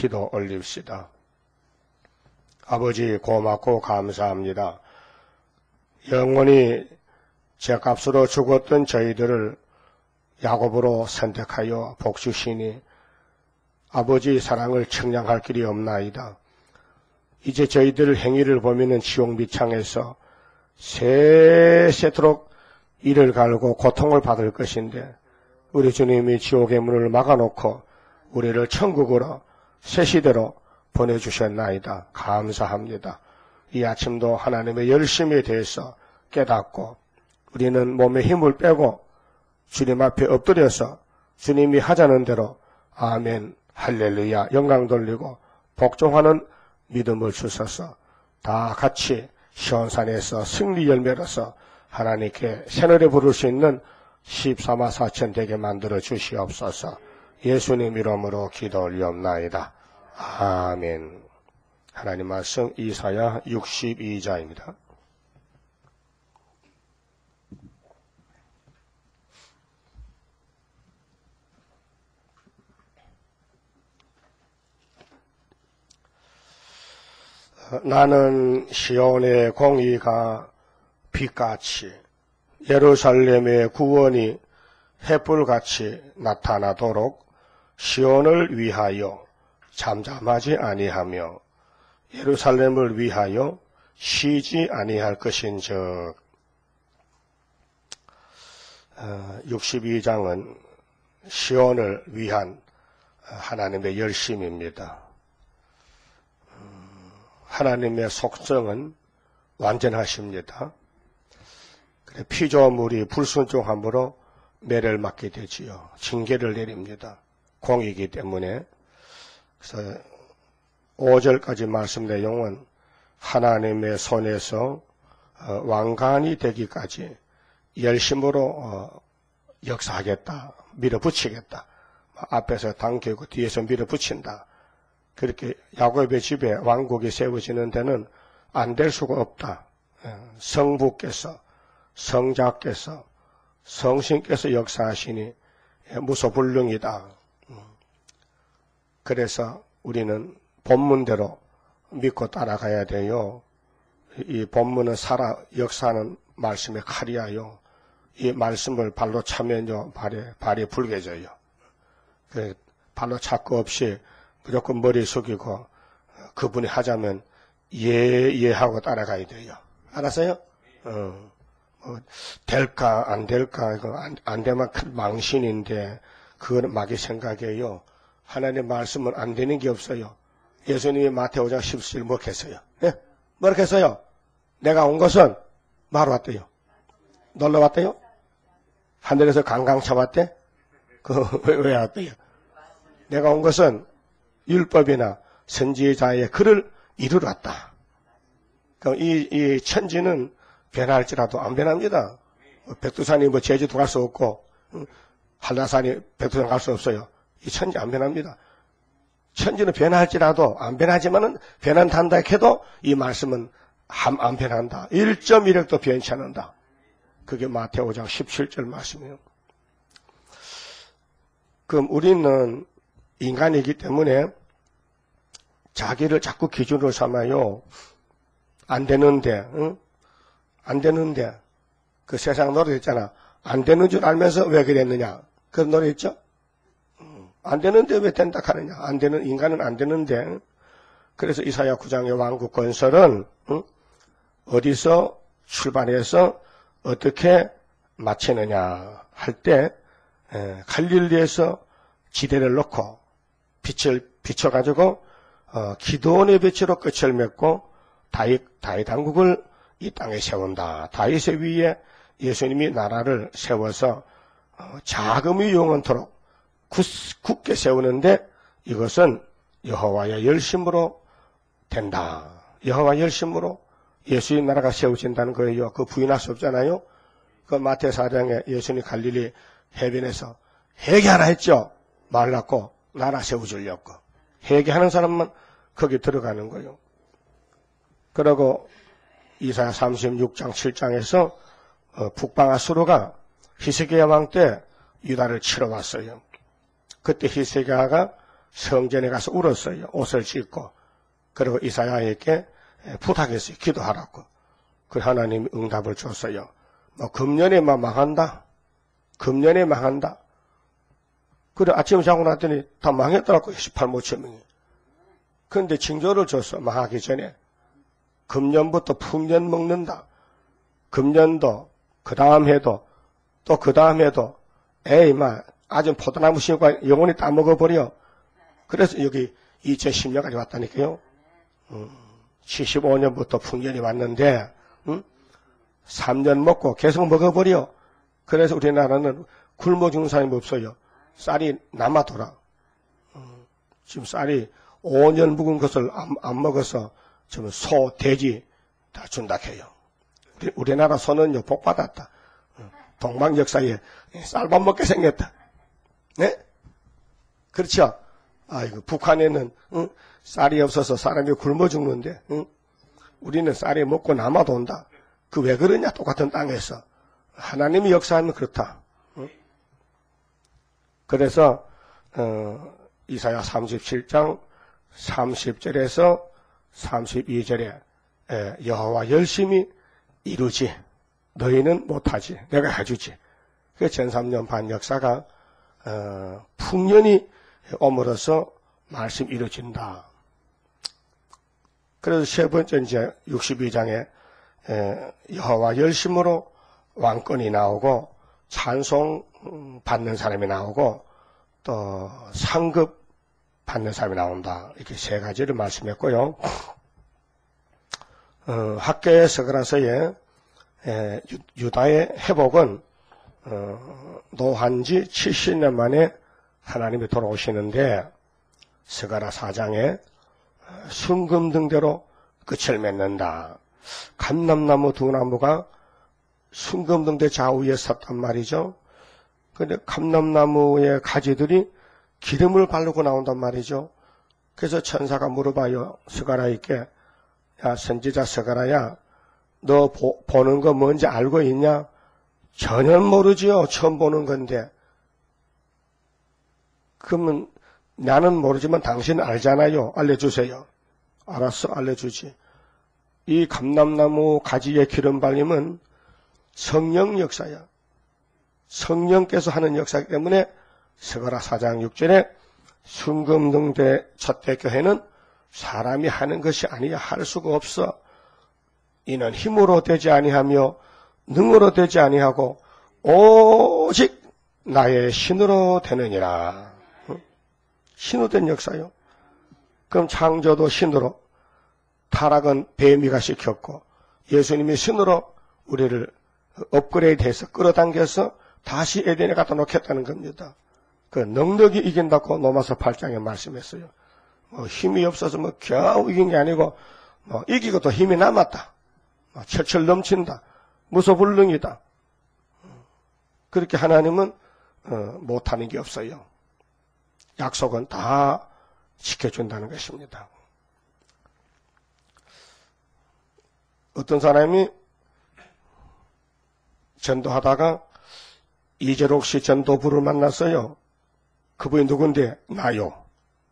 기도 올립시다. 아버지 고맙고 감사합니다. 영원히 죄값으로 죽었던 저희들을 야곱으로 선택하여 복주시니 아버지 사랑을 청량할 길이 없나이다. 이제 저희들 행위를 보면은 지옥 밑창에서 세세토록 이를 갈고 고통을 받을 것인데 우리 주님이 지옥의 문을 막아놓고 우리를 천국으로 새 시대로 보내주셨나이다. 감사합니다. 이 아침도 하나님의 열심에 대해서 깨닫고 우리는 몸에 힘을 빼고 주님 앞에 엎드려서 주님이 하자는 대로 아멘 할렐루야 영광 돌리고 복종하는 믿음을 주셔서 다 같이 시온산에서 승리 열매로서 하나님께 새노래 부를 수 있는 14만 4천 되게 만들어 주시옵소서. 예수님 이름으로 기도 올리옵나이다. 아멘. 하나님 말씀 이사야 62자입니다. 나는 시온의 공의가 빛같이 예루살렘의 구원이 햇불같이 나타나도록 시온을 위하여 잠잠하지 아니하며 예루살렘을 위하여 쉬지 아니할 것인즉 62장은 시온을 위한 하나님의 열심입니다. 하나님의 속성은 완전하십니다. 피조물이 불순종함으로 매를 맞게 되지요. 징계를 내립니다. 공이기 때문에. 그래서 5절까지 말씀 내용은 하나님의 손에서 왕관이 되기까지 열심으로 역사하겠다. 밀어붙이겠다. 앞에서 당기고 뒤에서 밀어붙인다. 그렇게 야곱의 집에 왕국이 세워지는 데는 안 될 수가 없다. 성부께서, 성자께서, 성신께서 역사하시니 무소불능이다. 그래서 우리는 본문대로 믿고 따라가야 돼요. 이 본문은 살아 역사하는 말씀의 칼이야요. 이 말씀을 발로 차면요 발이 붉게져요. 발로 찰 거 없이 무조건 머리 숙이고 그분이 하자면 예하고 따라가야 돼요. 알았어요? 될까 안 될까 이거 안 되면 큰 망신인데 그건 마귀 생각이에요. 하나님의 말씀은 안 되는 게 없어요. 예수님이 마태오 5장 17절 뭐 했어요? 예? 뭐 했어요? 내가 온 것은 뭐하러 왔대요? 놀러 왔대요? 하늘에서 강강 쳐봤대? 왜 왔대요? 내가 온 것은 율법이나 선지자의 글을 이루러 왔다. 그럼 이 천지는 변할지라도 안 변합니다. 백두산이 뭐 제주도 갈 수 없고 한라산이 백두산 갈 수 없어요. 이 천지 안 변합니다. 천지는 변할지라도 안 변하지만은 변한다 해도 이 말씀은 안 변한다. 1.1핵도 변치 않는다. 그게 마태오 5장 17절 말씀이에요. 그럼 우리는 인간이기 때문에 자기를 자꾸 기준으로 삼아요. 안 되는데, 응? 안 되는데. 그 세상 노래 있잖아. 안 되는 줄 알면서 왜 그랬느냐. 그런 노래 있죠? 안 되는데 왜 된다 하느냐. 안 되는, 인간은 안 되는데. 그래서 이사야 9장의 왕국 건설은, 응? 어디서 출발해서 어떻게 마치느냐 할 때, 갈릴리에서 지대를 놓고 빛을 비춰가지고 기도원의 빛으로 끝을 맺고 다윗 왕국을 이 땅에 세운다. 다윗의 위에 예수님이 나라를 세워서 자금이 영원토록 굳게 세우는데 이것은 여호와의 열심으로 된다. 여호와 열심으로 예수의 나라가 세워진다는 거예요. 그 부인할 수 없잖아요. 그 마태 4장에 예수님 갈릴리 해변에서 회개하라 했죠. 말랐고 나라 세워주려고. 회개하는 사람만 거기 들어가는 거예요. 그러고 이사야 36장 7장에서 북방아수르가 히스기야 왕 때 유다를 치러 왔어요. 그때 히스기야가 성전에 가서 울었어요. 옷을 찢고. 그리고 이사야에게 부탁했어요. 기도하라고. 그 하나님이 응답을 줬어요. 뭐 금년에만 망한다. 금년에 망한다. 그래 아침에 자고 났더니 다 망했더라고요. 18모 명이. 그런데 징조를 줬어. 망하기 전에. 금년부터 풍년 먹는다. 금년도 그 다음 해도 또 그 다음 해도 에이 마 아주 포도나무 심고 영원히 따먹어버려. 그래서 여기 2010년까지 왔다니까요. 75년부터 풍년이 왔는데 3년 먹고 계속 먹어버려. 그래서 우리나라는 굶어 죽는 사람이 없어요. 쌀이 남아돌아. 지금 쌀이 5년 묵은 것을 안 먹어서 지금 소, 돼지 다 준다 해요. 우리나라 소는요 복 받았다. 동방 역사에 쌀밥 먹게 생겼다. 네? 그렇죠? 아이고 북한에는 쌀이 없어서 사람이 굶어 죽는데 우리는 쌀이 먹고 남아돈다. 그 왜 그러냐? 똑같은 땅에서 하나님이 역사하면 그렇다. 그래서 이사야 37장 30절에서 32절에 여호와 열심히 이루지 너희는 못하지 내가 해주지. 그 전3년 반 역사가 풍년이 오므로써 말씀 이루어진다. 그래서 세 번째 이제 62장에 여호와 열심으로 왕권이 나오고 찬송 받는 사람이 나오고 또 상급 받는 사람이 나온다. 이렇게 세 가지를 말씀했고요. 학교의 서가라서의 유다의 회복은 노한 지 70년 만에 하나님이 돌아오시는데 서가라 4장에 순금등대로 끝을 맺는다. 감람나무 두 나무가 순금등대 좌우에 섰단 말이죠. 근데 감람나무의 가지들이 기름을 바르고 나온단 말이죠. 그래서 천사가 물어봐요. 서가라에게 야 선지자 서가라야 너 보는 거 뭔지 알고 있냐? 전혀 모르지요. 처음 보는 건데. 그러면 나는 모르지만 당신은 알잖아요. 알려주세요. 알았어. 알려주지. 이 감람나무 가지에 기름 발림은 성령 역사야. 성령께서 하는 역사이기 때문에 서가라 4장 6절에 순금등대 첫대 교회는 사람이 하는 것이 아니야. 할 수가 없어. 이는 힘으로 되지 아니하며 능으로 되지 아니하고 오직 나의 신으로 되느니라. 신으로 된 역사요. 그럼 창조도 신으로, 타락은 뱀이가 시켰고 예수님이 신으로 우리를 업그레이드해서 끌어당겨서 다시 에덴에 갖다 놓겠다는 겁니다. 그 능력이 이긴다고 로마서 8장에 말씀했어요. 힘이 없어서 겨우 이긴 게 아니고 이기고 또 힘이 남았다. 철철 넘친다. 무소불능이다. 그렇게 하나님은 못하는 게 없어요. 약속은 다 지켜준다는 것입니다. 어떤 사람이 전도하다가 이재록 씨 전도부를 만났어요. 그분이 누군데? 나요.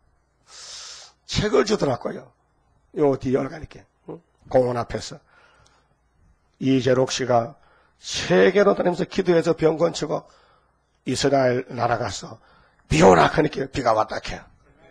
책을 주더라고요. 요 뒤에 이렇게 공원 앞에서. 이재록 씨가 세계로 다니면서 기도해서 병 건치고 이스라엘 나라 가서 비 오라 하니까 비가 왔다 해요.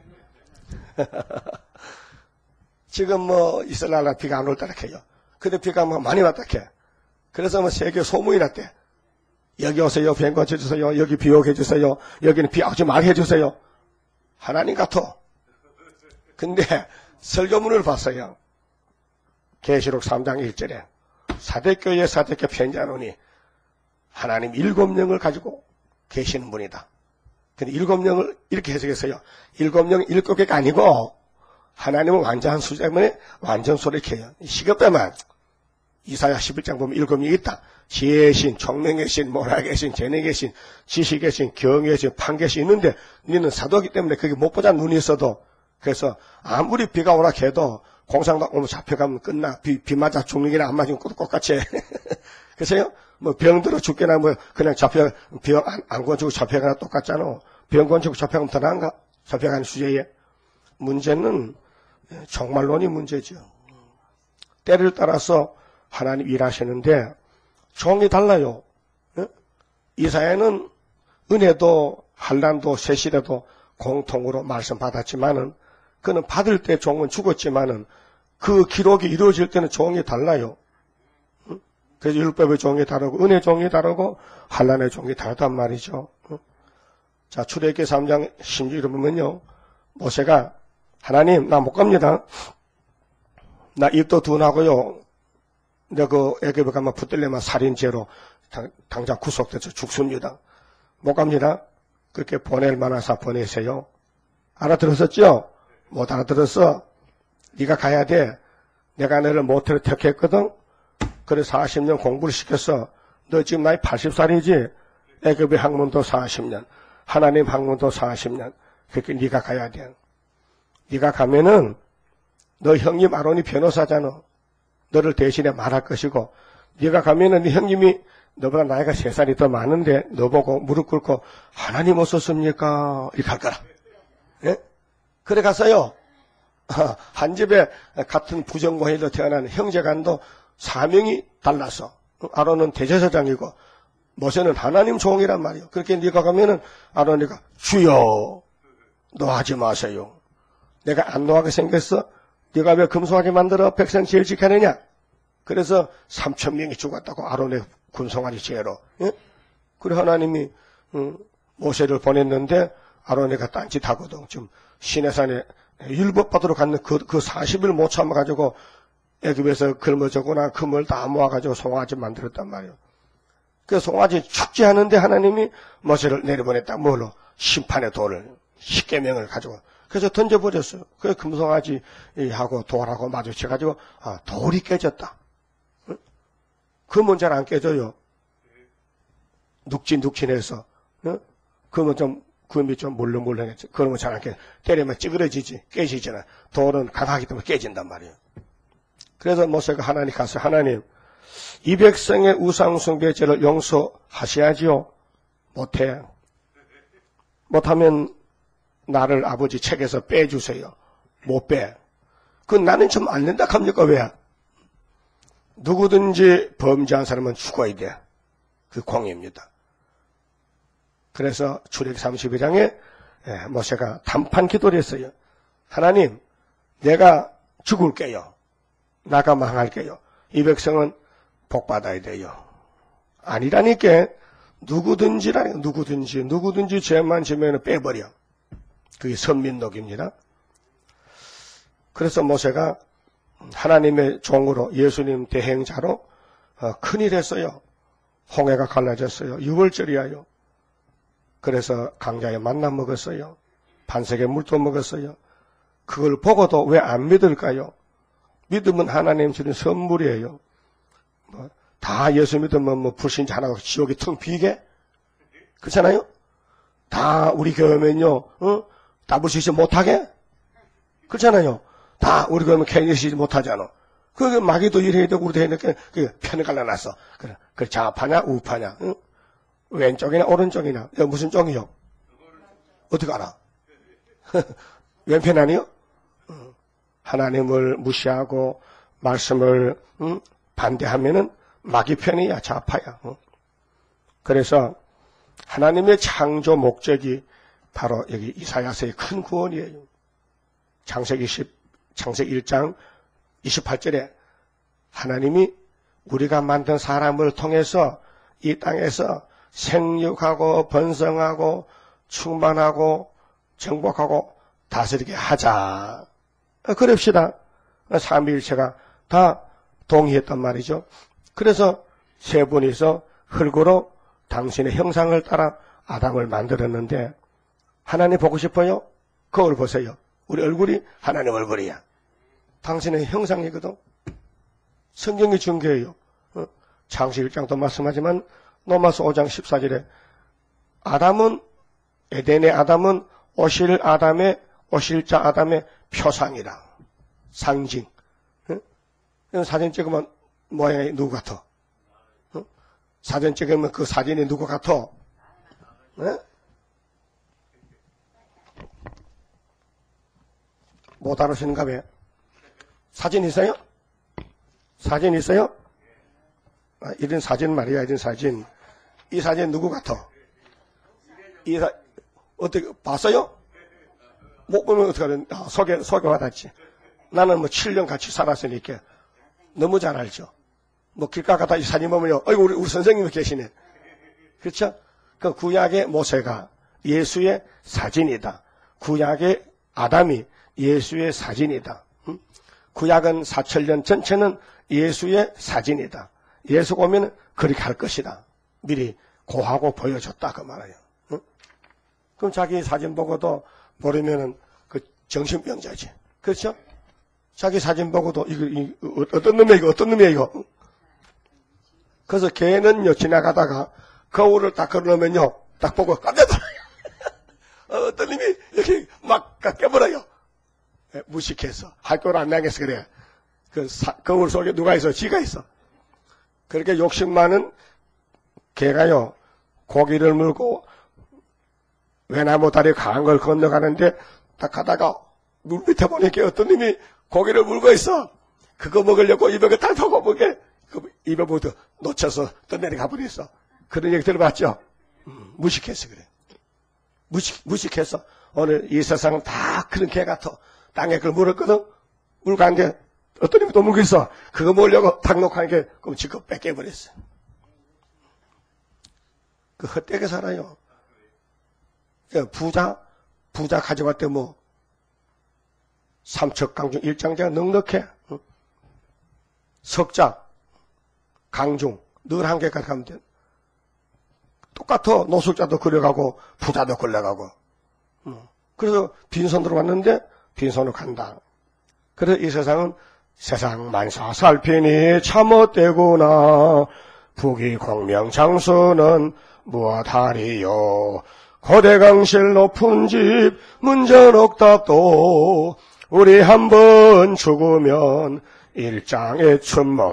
지금 이스라엘 나라 비가 안 올 때라 해요. 근데 비가 많이 왔다 해. 그래서 세계 소문이 났대. 여기 오세요. 병 건쳐주세요. 여기 비 오게 해주세요. 여기는 비 오지 말게 해주세요. 하나님 같아. 근데 설교문을 봤어요. 계시록 3장 1절에 사대교회에 사대교 편지하노니 하나님 7명을 가지고 계시는 분이다. 근데 7명을 이렇게 해석했어요. 7명 7개가 아니고 하나님은 완전한 수 때문에 완전 소리를 해요. 시급되면 이사야 11장 보면 7명이 있다. 지혜의 신, 총명의 신, 모락의 신, 재능의 신, 지식의 신, 경의 신, 판계의 신 있는데 너는 사도이기 때문에 그게 못 보자 눈이 있어도 그래서 아무리 비가 오라 해도 공상당 오면 잡혀가면 끝나. 비 맞아 죽는 게나 안 맞으면 똑같이 해. 그래서요, 병 들어 죽게나 그냥 병 안 건지고 잡혀가나 똑같잖아. 병 건지고 잡혀가면 더 나은가? 접해간 주제에 문제는 종말론이 문제죠. 때를 따라서 하나님 일하시는데 종이 달라요. 이사야는 은혜도 환난도 세시대도 공통으로 말씀 받았지만은 그는 받을 때 종은 죽었지만은 그 기록이 이루어질 때는 종이 달라요. 그래서 율법의 종이 다르고 은혜 종이 다르고 환난의 종이 다르단 말이죠. 자, 출애굽기 3장 16절 보면요. 모세가 하나님 나 못 갑니다. 나 입도 둔하고요. 내가 그 애굽에 가면 붙들려면 살인죄로 당장 구속돼서 죽습니다. 못 갑니다. 그렇게 보낼 만하사 보내세요. 알아들었었죠? 못 알아들었어. 네가 가야 돼. 내가 너를 모태로 택했거든. 그래 40년 공부를 시켰어. 너 지금 나이 80살이지? 애굽의 학문도 40년. 하나님 학문도 40년. 그렇게 네가 가야 돼. 네가 가면은 너 형님 아론이 변호사잖아. 너를 대신에 말할 것이고 네가 가면은 네 형님이 너보다 나이가 3살이 더 많은데 너 보고 무릎 꿇고 하나님 어떻습니까? 이렇게 할 거라. 예? 그래 갔어요. 한 집에 같은 부정고일로 태어난 형제간도 사명이 달라서 아론은 대제사장이고 모세는 하나님 종이란 말이에요. 그렇게 네가 가면은 아론이가 주여 노하지 마세요. 내가 안 노하게 생겼어? 네가 왜 금송아지 만들어 백성 제일 지켜내냐? 그래서 3,000명이 죽었다고 아론의 군송아지 죄로. 예? 그래 하나님이 모세를 보냈는데 아론이가 딴짓하거든. 좀 시내산에 율법 받으러 갔는 그 40일 못 참아가지고 애굽에서 걸머저거나 금을 다 모아가지고 송아지 만들었단 말이에요. 그 송아지 축제하는데 하나님이 모세를 내려보냈다. 뭘로? 심판의 돌을 10계명을 가지고. 그래서 던져버렸어요. 그래서 금송아지하고 돌하고 마주쳐가지고 돌이 깨졌다. 금은 잘 안 깨져요. 눅진눅진해서. 금은 좀 금이 좀 물렁물렁했죠. 그러면 잘 안 깨져. 때리면 찌그러지지 깨지잖아. 돌은 강하기 때문에 깨진단 말이에요. 그래서 모세가 하나님 가서 하나님 이 백성의 우상숭배죄를 용서하셔야지요. 못해. 못하면 나를 아버지 책에서 빼주세요. 못 빼. 그건 나는 좀 안 된다 합니까? 왜? 누구든지 범죄한 사람은 죽어야 돼. 그 공입니다. 그래서 출애굽기 32장에 모세가 단판 기도를 했어요. 하나님, 내가 죽을게요. 나가 망할게요. 이 백성은 복받아야 돼요. 아니라니까 누구든지 죄만 지면 빼버려. 그게 선민록입니다. 그래서 모세가 하나님의 종으로 예수님 대행자로 큰일 했어요. 홍해가 갈라졌어요. 6월절이야요. 그래서 강자에 만나 먹었어요. 반석에 물도 먹었어요. 그걸 보고도 왜 안 믿을까요? 믿으면 하나님 주는 선물이에요. 다 예수 믿으면 불신자 하나가 지옥이 텅 비게? 그렇잖아요? 다 우리 교회면요, 따블시지 못하게? 그렇잖아요? 다 우리 교회면 캐니시지 못하잖아. 그게 마귀도 일해야 되고 우리도 해야 되니까 편을 갈라놨어. 그래 좌파냐 우파냐? 응? 왼쪽이나 오른쪽이나? 무슨 쪽이요? 어떻게 알아? 왼편 아니요? 하나님을 무시하고 말씀을 반대하면은 마귀 편이야, 좌파야. 그래서 하나님의 창조 목적이 바로 여기 이사야서의 큰 구원이에요. 창세기 1장 28절에 하나님이 우리가 만든 사람을 통해서 이 땅에서 생육하고 번성하고 충만하고 정복하고 다스리게 하자. 그럽시다. 삼위일체가 다 동의했단 말이죠. 그래서 세 분이서 흙으로 당신의 형상을 따라 아담을 만들었는데 하나님 보고 싶어요? 거울 보세요. 우리 얼굴이 하나님 얼굴이야. 당신의 형상이거든. 성경이 중개예요. 창세기 1장도 말씀하지만 로마서 5장 14절에 아담은 에덴의 아담은 오실 자 아담의 표상이라. 상징. 사진 찍으면 모양이 누구 같아? 사진 찍으면 그 사진이 누구 같아? 못 알아시는가 봐. 사진 있어요? 사진 있어요? 아, 이런 사진 말이야, 이런 사진. 이 사진 누구 같아? 어떻게, 봤어요? 못 보면 어떡하든, 소개받았지. 나는 뭐 7년 같이 살았으니까 너무 잘 알죠. 뭐 길가 가다 이 사진 보면요, 어이구, 우리 선생님이 계시네. 그렇죠? 그 구약의 모세가 예수의 사진이다. 구약의 아담이 예수의 사진이다. 구약은 4,000년 전체는 예수의 사진이다. 예수가 오면 그렇게 할 것이다. 미리 고하고 보여줬다 그 말이에요. 그럼 자기 사진 보고도 모르면은 그 정신병자지. 그렇죠? 자기 사진 보고도 이거 어떤 놈이야 이거. 그래서 걔는요 지나가다가 거울을 딱 걸어놓으면요 딱 보고 깜짝 놀라요. 어떤 놈이 이렇게 막 깨버려요. 무식해서 학교를 안 나가서 그래. 거울 속에 누가 있어? 지가 있어. 그렇게 욕심 많은 개가요 고기를 물고 외나무 다리 강한 걸 건너가는데 딱 가다가 물 밑에 보니까 어떤 놈이 고기를 물고 있어. 그거 먹으려고 입에 딱 하고 보게 입에 부터 놓쳐서 떠내려가 버렸어. 그런 얘기 들어봤죠? 무식해서 그래. 무식해서 오늘 이 세상은 다 그런 개 같아. 땅에 그걸 물었거든. 물고 한 게 어떤 놈이 또 물고 있어. 그거 먹으려고 탁 놓고 하는 게 그럼 지금 뺏겨버렸어. 그 헛되게 살아요. 부자 가져갈 때 뭐 삼척강중 일장제가 넉넉해. 석자 강중 늘 한개까지 가면 돼. 똑같아. 노숙자도 그려가고 부자도 걸려가고. 그래서 빈손으로 왔는데 빈손으로 간다. 그래서 이 세상은 세상 만사 살피니 참헛되구나. 부귀 공명 장수는 무엇하리요. 고대강실 높은 집 문전옥답도 우리 한번 죽으면 일장의 춘몽.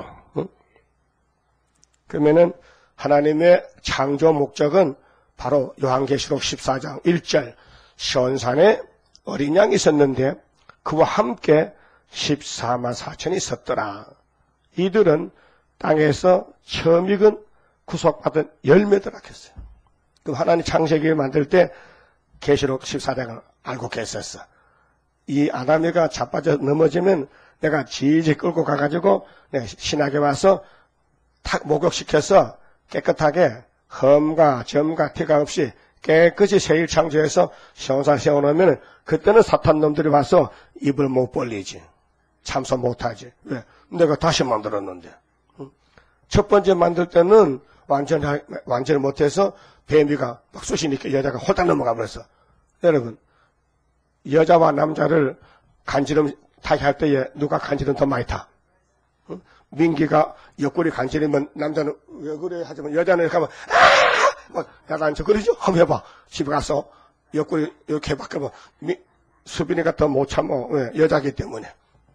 그러면은 하나님의 창조 목적은 바로 요한계시록 14장 1절 시온산에 어린 양이 있었는데 그와 함께 14만 4천이 있었더라. 이들은 땅에서 처음 익은 구속받은 열매더라 했어요. 그럼 하나님 창세기를 만들 때 계시록 14장을 알고 계셨어. 이 아담이가 자빠져 넘어지면 내가 지지 끌고 가가지고 내가 신학에 와서 탁 목욕시켜서 깨끗하게 흠과 점과 티가 없이 깨끗이 새일 창조해서 시온산 세워놓으면 그때는 사탄 놈들이 와서 입을 못 벌리지. 참소 못하지. 왜? 내가 다시 만들었는데. 첫 번째 만들 때는 완전히 못해서 뱀이가 막 쑤시니까 여자가 홀딱 넘어가 버렸어. 여러분, 여자와 남자를 간지럼 타게 할 때에 누가 간지럼 더 많이 타? 민기가 옆구리 간지르면 남자는 왜 그래 하지만 여자는 이렇게 하면 막 야가 앉아 그러죠? 한번 해봐. 집에 가서 옆구리 이렇게 해봐. 그러면 수빈이가 더 못 참어. 왜? 여자기 때문에.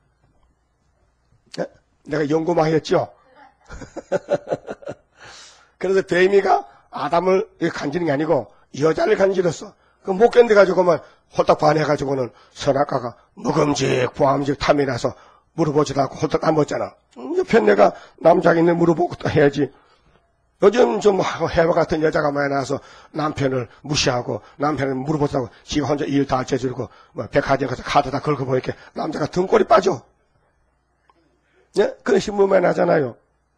내가 연구 많이 했죠? 그래서 뱀이가 아담을 간지는 게 아니고 여자를 간지렸어. 그 못 견뎌가지고만 홀딱 반해가지고는 선악과가 묵음직 보암직 탐이 나서 물어보지도 않고 홀딱 안 먹잖아. 옆에 내가 남자가 있는 물어보고 또 해야지. 요즘 좀 해와 같은 여자가 많이 나와서 남편을 무시하고 남편을 물어보자고 지가 혼자 일 다 제주고 뭐 백화점 가서 카드 다 긁어 보니까 남자가 등골이 빠져. 예? 그런 신문 많이 나잖아요.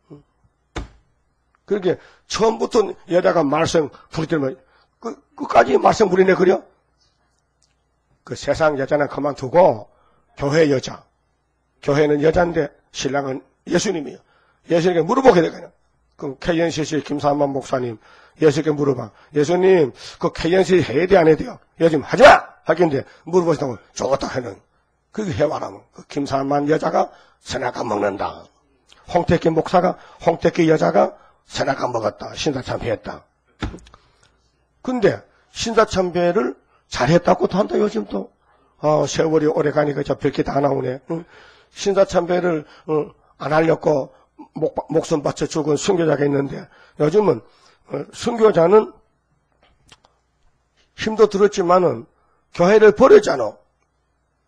그렇게 처음부터 여자가 말썽 부리더면 끝까지 말썽 부리네 그려? 그 세상 여자는 그만두고 교회 여자. 교회는 여자인데 신랑은 예수님이에요. 예수님께 물어보게 되거든요. 그럼 KNCC 김삼만 목사님 예수님께 물어봐. 예수님 그 KNCC 해야 돼 안 해야 돼요? 예수님 하지마! 하겠는데 물어보시다고 좋다 하는 그게 해와라면 그 김삼만 여자가 선악과 먹는다. 홍택기 목사가 홍택기 여자가 선악과 먹었다. 신사참배했다. 근데 신사참배를 잘했다고도 한다 요즘 또. 세월이 오래 가니까 저 별게 다 나오네. 신사참배를 안 하려고 목숨 바쳐 죽은 순교자가 있는데 요즘은 순교자는 힘도 들었지만은 교회를 버렸잖아.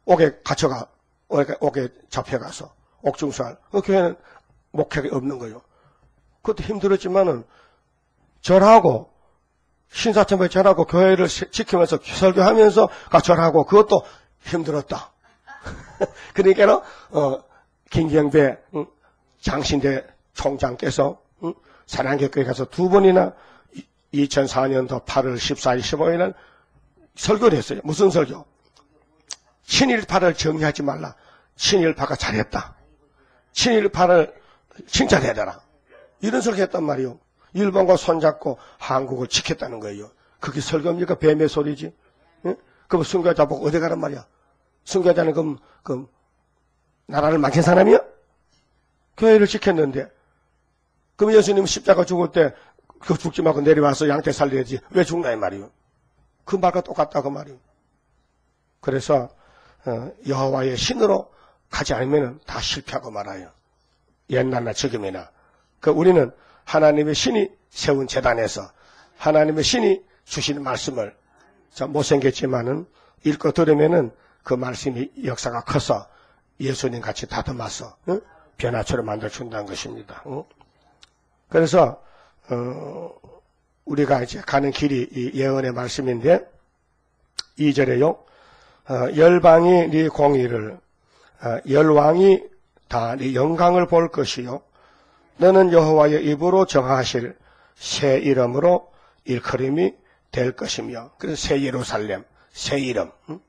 옥에 갇혀가, 옥에 잡혀가서, 옥중수할. 교회는 목회가 없는 거예요. 그것도 힘들었지만은, 절하고, 신사참배 절하고, 교회를 지키면서 설교하면서 절하고, 그것도 힘들었다. 그러니까, 김경배, 장신대 총장께서, 사랑교회 가서 2번이나 2004년도 8월 14일, 15일 설교를 했어요. 무슨 설교? 친일파를 정리하지 말라. 친일파가 잘했다. 친일파를 칭찬해달라. 이런 설교 했단 말이요. 일본과 손잡고 한국을 지켰다는 거예요. 그게 설교입니까? 뱀의 소리지. 응? 그럼 순교자 보고 어디 가란 말이야? 순교자는 그럼 나라를 망친 사람이야? 교회를 지켰는데. 그럼 예수님 십자가 죽을 때 그 죽지 말고 내려와서 양떼 살려야지. 왜 죽나 이 말이요. 그 말과 똑같다고 말이요. 그래서 여호와의 신으로 가지 않으면 다 실패하고 말아요. 옛날나 지금이나. 우리는 하나님의 신이 세운 재단에서 하나님의 신이 주신 말씀을 못생겼지만은 읽고 들으면은 그 말씀이 역사가 커서 예수님 같이 다듬어서 변화처럼 만들어준다는 것입니다. 그래서 우리가 이제 가는 길이 이 예언의 말씀인데 2절에요. 열방이 네 공의를 열왕이 다 네 영광을 볼 것이요 너는 여호와의 입으로 정하실 새 이름으로 일컬음이 될 것이며 그래서 새 예루살렘 새 이름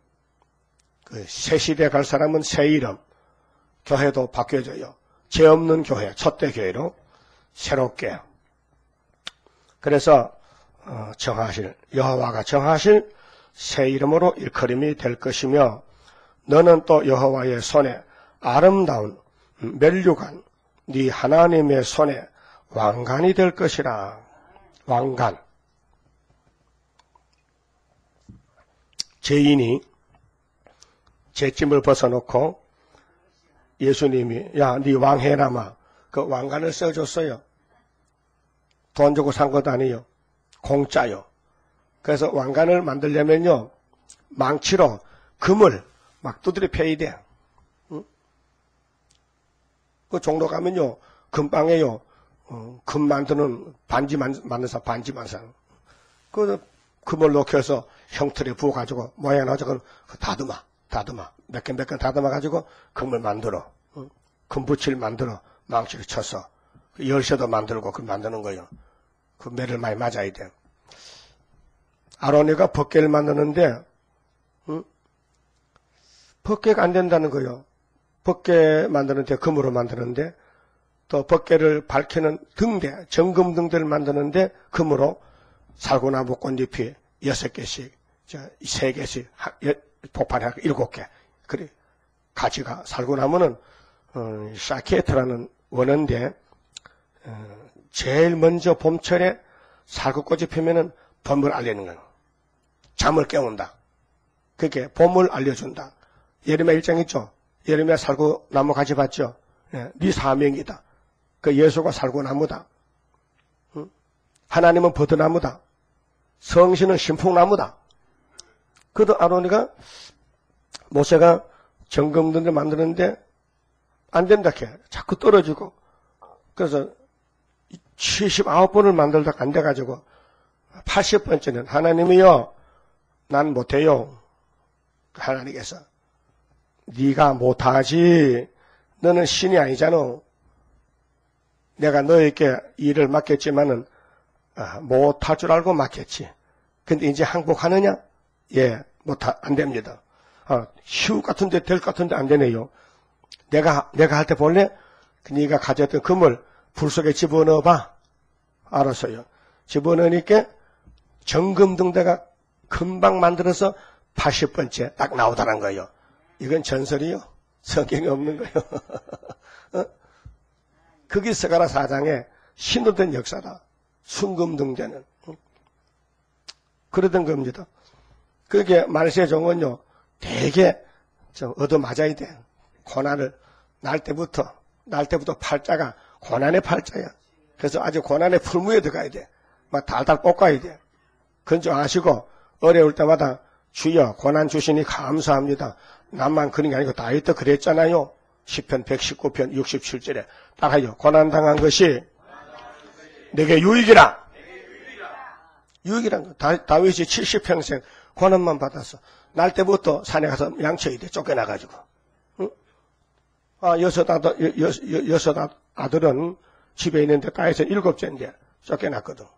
새 시대 갈 사람은 새 이름 교회도 바뀌어져요. 죄 없는 교회 첫대 교회로 새롭게 그래서 정하실 여호와가 정하실 새 이름으로 일컬음이 될 것이며 너는 또 여호와의 손에 아름다운 멸류관 네 하나님의 손에 왕관이 될 것이라. 왕관. 죄인이 죄짐을 벗어놓고 예수님이 야 네 왕해라마 그 왕관을 써줬어요. 돈 주고 산 것도 아니에요. 공짜요. 그래서 왕관을 만들려면요 망치로 금을 막 두드려 패야 돼. 응? 그 종로 가면요 금방에요 금 만드는 반지 만드는 사람 반지만 사는. 그 금을 녹여서 형틀에 부어가지고 모양 나가지고 다듬어 몇 개 다듬어 가지고 금을 만들어. 응? 금붙이를 만들어 망치를 쳐서 열쇠도 만들고 그 만드는 거예요. 그 매를 많이 맞아야 돼. 아로니가 법궤를 만드는데 법궤가 안 된다는 거예요. 법궤 만드는데 금으로 만드는데 또 법궤를 밝히는 등대 정금 등대를 만드는데 금으로 살구나무 꽃잎이 6개씩 3개씩 폭발해 7개 그래 가지가 살구나무는 사케트라는 원어인데 제일 먼저 봄철에 살구꽃이 피면은 봄을 알리는 거예요. 잠을 깨운다. 그게 봄을 알려준다. 예레미야 1장 있죠? 예레미야 살구나무 가지 봤죠? 네 사명이다. 그 예수가 살구나무다. 응? 하나님은 버드나무다. 성신은 신풍나무다. 그래도 아로니가 모세가 정금들을 만드는데 안 된다 해. 자꾸 떨어지고. 그래서 79번을 만들다가 안 돼가지고 80번째는 하나님이요 난 못해요. 하나님께서 네가 못하지 너는 신이 아니잖아. 내가 너에게 일을 맡겼지만은 못할 줄 알고 맡겼지. 근데 이제 항복하느냐? 예, 안 됩니다. 시우 같은데 될 것 같은데 안 되네요. 내가 할 때 볼래? 네가 가졌던 금을 불 속에 집어넣어봐. 알았어요. 집어넣으니까 정금등대가 금방 만들어서 80번째 딱 나오더란 거예요. 이건 전설이요. 성경에 없는 거예요. 거기 스가랴 4장에 신호된 역사다. 순금등대는. 그러던 겁니다. 그게 말세 종은요. 되게 좀 얻어맞아야 돼. 고난을 날 때부터 팔자가 고난의 팔자야. 그래서 아주 고난의 풀무에 들어가야 돼. 막 달달 볶아야 돼. 그건 좀 아시고 어려울 때마다 주여 고난 주시니 감사합니다. 나만 그런 게 아니고 다윗도 그랬잖아요. 시편 119편 67절에 딱 하죠. 고난당한 것이 내게 유익이라. 유익이란 거. 다윗이 70평생 고난만 받았어. 날 때부터 산에 가서 양쳐야 돼. 쫓겨나가지고. 응? 여섯 아들은 집에 있는데 다윗은 7째인데 쫓겨났거든.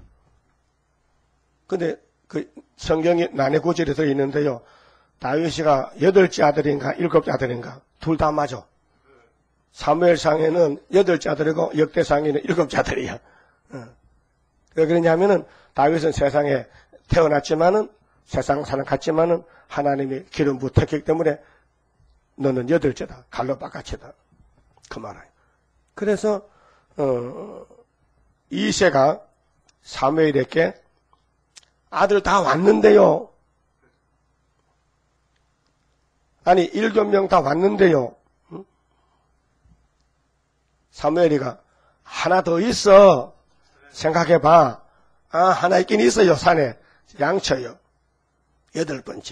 근데 그 성경이 난해구절에 들어있는데요. 다윗이가 8째 아들인가 7째 아들인가 둘 다 맞아. 사무엘상에는 8째 아들이고 역대상에는 7째 아들이야. 왜 그러냐면은 다윗은 세상에 태어났지만은 세상 사람 같지만은 하나님이 기름 부탁했기 때문에 너는 8째다. 갈로 바깥이다. 그 말이에요. 그래서 이새가 사무엘에게 아들 다 왔는데요. 아니 7명 다 왔는데요. 사무엘이가 하나 더 있어. 생각해봐. 하나 있긴 있어요. 산에 양쳐요. 8번째.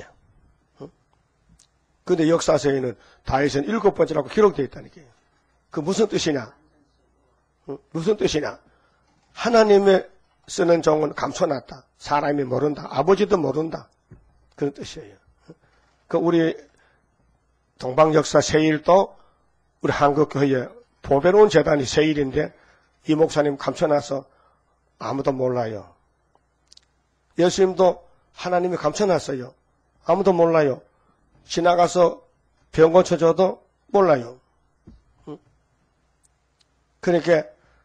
근데 역사서에는 다윗은 7번째라고 기록되어 있다니까요. 그 무슨 뜻이냐? 무슨 뜻이냐? 하나님의 쓰는 종은 감춰놨다. 사람이 모른다. 아버지도 모른다. 그런 뜻이에요. 그 우리 동방역사 세일도 우리 한국교회에 보배로운 재단이 세일인데 이 목사님 감춰놔서 아무도 몰라요. 예수님도 하나님이 감춰놨어요. 아무도 몰라요. 지나가서 병 고쳐줘도 몰라요. 그러니까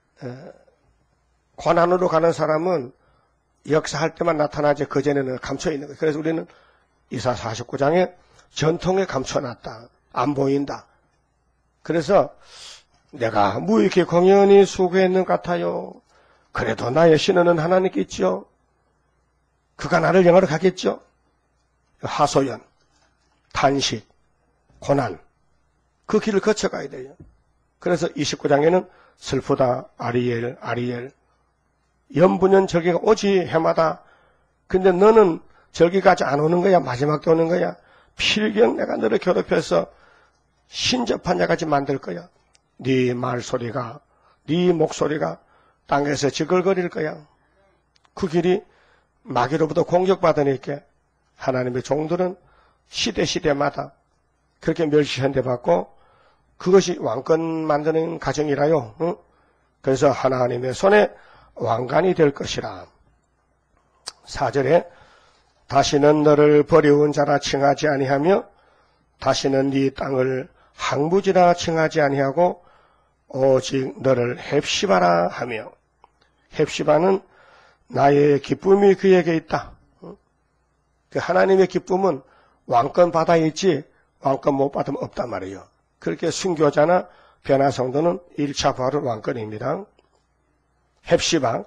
고난으로 가는 사람은 역사할 때만 나타나지 그전에는 감춰있는 거예요. 그래서 우리는 이사 49장에 전통에 감춰놨다. 안 보인다. 그래서 내가 이렇게 공연히 수고했는 것 같아요. 그래도 나의 신원은 하나님께 있죠. 그가 나를 영화로 가겠죠. 하소연, 탄식, 고난 그 길을 거쳐가야 돼요. 그래서 29장에는 슬프다 아리엘 아리엘 연분연 절기가 오지 해마다. 근데 너는 절기까지 안 오는 거야. 마지막 때 오는 거야. 필경 내가 너를 괴롭혀서 신접한 자같이 만들 거야. 네 말소리가 네 목소리가 땅에서 지글거릴 거야. 그 길이 마귀로부터 공격받으니까 하나님의 종들은 시대마다 그렇게 멸시현대받고 그것이 왕권 만드는 과정이라요. 응? 그래서 하나님의 손에 왕관이 될 것이라. 4절에 다시는 너를 버려온 자라 칭하지 아니하며 다시는 네 땅을 항부지라 칭하지 아니하고 오직 너를 헵시바라 하며. 헵시바는 나의 기쁨이 그에게 있다. 그 하나님의 기쁨은 왕권 받아 있지 왕권 못 받으면 없단 말이에요. 그렇게 순교자나 변화성도는 1차 부활은 왕권입니다. 헵시바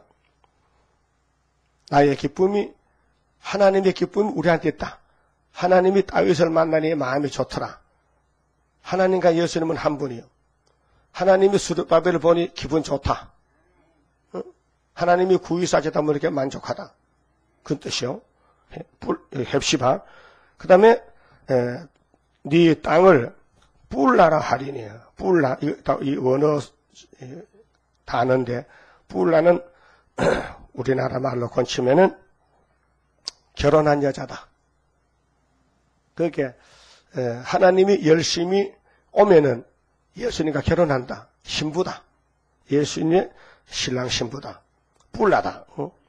나의 기쁨이 하나님의 기쁨이 우리한테 있다. 하나님이 다윗을 만나니 마음이 좋더라. 하나님과 예수님은 한 분이요. 하나님이 스룹바벨을 보니 기분 좋다. 하나님이 구위사제다 뭐 이렇게 만족하다. 그 뜻이요. 헵시바. 그 다음에 네 땅을 뿔라라 하리니. 뿔라 이 원어 단어인데 뿔라는 우리나라 말로 건치면은 결혼한 여자다. 그렇게 하나님이 열심히 오면은 예수님과 결혼한다. 신부다. 예수님의 신랑 신부다. 뿔라다.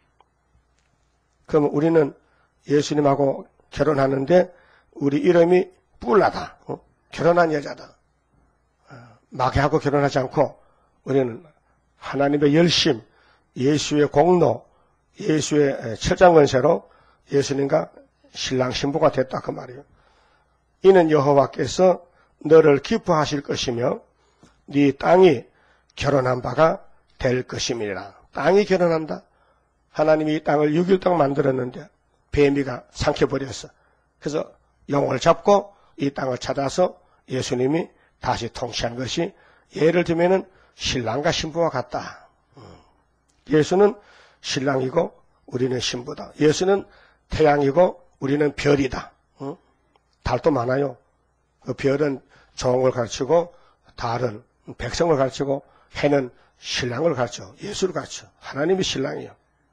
그러면 우리는 예수님하고 결혼하는데 우리 이름이 뿔라다. 결혼한 여자다. 마귀하고 결혼하지 않고 우리는 하나님의 열심, 예수의 공로, 예수의 철장건세로 예수님과 신랑 신부가 됐다 그 말이에요. 이는 여호와께서 너를 기뻐하실 것이며 네 땅이 결혼한 바가 될 것임이라. 땅이 결혼한다. 하나님이 이 땅을 6일 동안 만들었는데 뱀이가 삼켜버렸어. 그래서 영을 잡고 이 땅을 찾아서 예수님이 다시 통치한 것이 예를 들면은 신랑과 신부와 같다. 예수는 신랑이고 우리는 신부다. 예수는 태양이고 우리는 별이다. 달도 많아요. 그 별은 종을 가르치고 달은 백성을 가르치고 해는 신랑을 가르쳐 예수를 가르쳐 하나님이 신랑이요.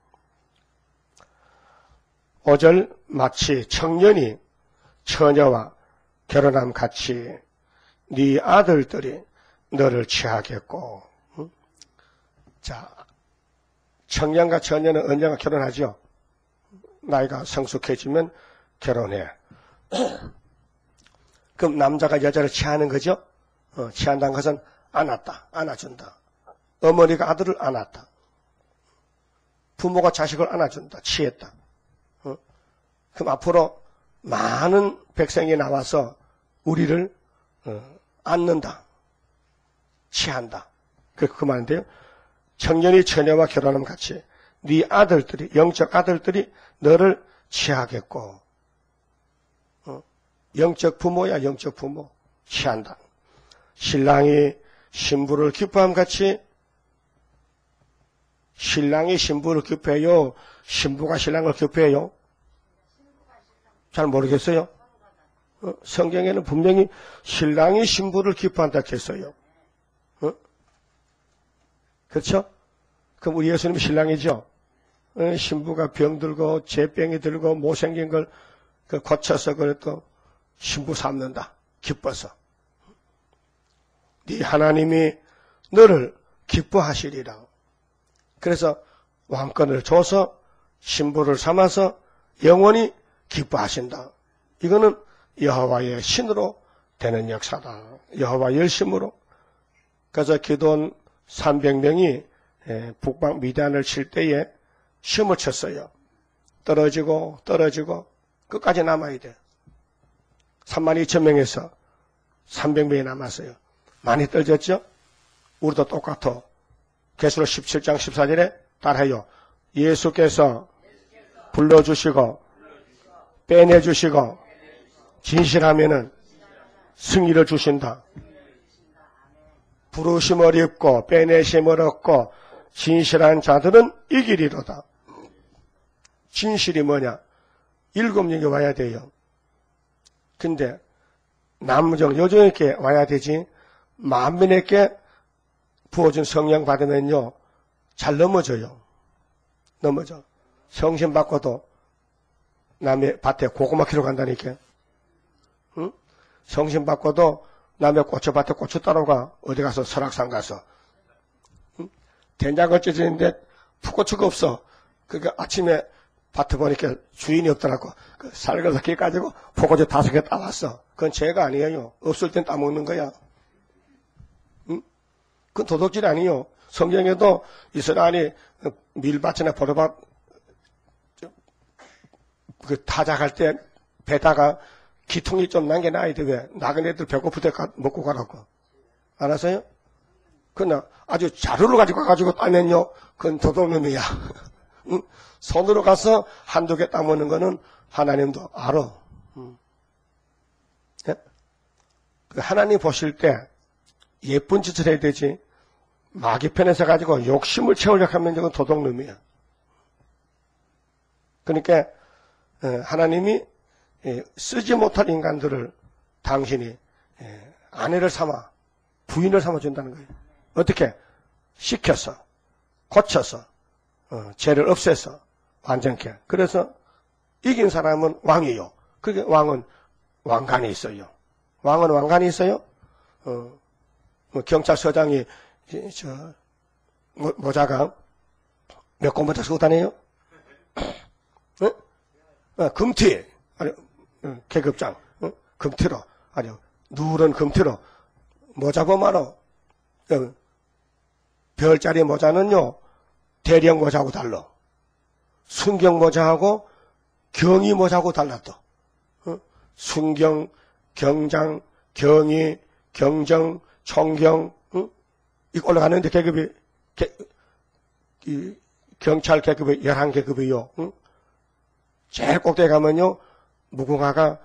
5절 마치 청년이 처녀와 결혼함 같이 네 아들들이 너를 취하겠고. 자, 청년과 처녀는 언젠가 결혼하죠. 나이가 성숙해지면 결혼해. 그럼 남자가 여자를 취하는 거죠. 취한다는 것은 안았다, 안아준다. 어머니가 아들을 안았다. 부모가 자식을 안아준다, 취했다. 그럼 앞으로 많은 백성이 나와서 우리를 안는다, 취한다. 그 말인데요. 청년이 처녀와 결혼하면 같이 네 아들들이, 영적 아들들이 너를 취하겠고. 영적 부모야, 영적 부모. 취한다. 신랑이 신부를 기뻐함 같이 신랑이 신부를 기뻐해요? 신부가 신랑을 기뻐해요? 잘 모르겠어요. 성경에는 분명히 신랑이 신부를 기뻐한다 했어요. 그렇죠? 그럼 우리 예수님이 신랑이죠? 신부가 병들고 재병이 들고 못생긴 걸 고쳐서 그래도 신부 삼는다. 기뻐서. 네 하나님이 너를 기뻐하시리라. 그래서 왕권을 줘서 신부를 삼아서 영원히 기뻐하신다. 이거는 여호와의 신으로 되는 역사다. 여호와 열심으로. 그래서 기도원 300명이 북방 미디안을 칠 때에 시험을 쳤어요. 떨어지고 끝까지 남아야 돼. 32,000명에서 300명이 남았어요. 많이 떨어졌죠? 우리도 똑같아. 계시록 17장 14절에 따라해요. 예수께서 불러주시고 빼내주시고 진실하면은 승리를 주신다. 부르심을 입고 빼내심을 얻고 진실한 자들은 이기리로다. 진실이 뭐냐? 7명이 와야 돼요. 근데 남정 여종에게 와야 되지. 만민에게 부어준 성령 받으면요 잘 넘어져요. 넘어져. 성신 받고도 남의 밭에 고구마 키로 간다니까. 응? 성신 받고도 남의 고추밭에 고추 따라가. 어디 가서 설악산 가서. 응? 된장을 찢었는데 풋고추가 없어. 그러니까 아침에 밭에 보니까 주인이 없더라고. 그 살그서 길 가지고 풋고추 5개 따왔어. 그건 죄가 아니에요. 없을 땐 따먹는 거야. 응? 그건 도둑질 아니에요. 성경에도 이스라엘이 밀밭이나 보리밭 그 타작할 때 배다가 기통이 좀 남겨놔야 돼. 왜? 나그네들 배고플 때 먹고 가라고. 알았어요? 그러나 아주 자루를 가지고 가가지고 따면요, 그건 도둑놈이야. 응? 손으로 가서 한두 개 따먹는 거는 하나님도 알아. 예? 하나님 보실 때 예쁜 짓을 해야 되지. 마귀 편에서 가지고 욕심을 채우려고 하면 이건 도둑놈이야. 그러니까 하나님이 쓰지 못할 인간들을 당신이 아내를 삼아 부인을 삼아준다는 거예요. 어떻게? 시켜서 고쳐서 죄를 없애서 완전케. 그래서 이긴 사람은 왕이요. 그게 왕은 왕관이 있어요. 왕은 왕관이 있어요. 경찰서장이 모자가 몇 권 모자 쓰고 다녀요? 금티, 아니, 계급장, 금티로, 아니, 누런 금티로, 모자 보마로, 별자리 모자는요, 대령 모자하고 달라. 순경 모자하고 경위 모자하고 달랐다. 순경, 경장, 경위, 경정, 총경, 이거 올라가는데 계급이, 경찰 계급이 11계급이요. 제일 꼭대기 가면요, 무궁화가,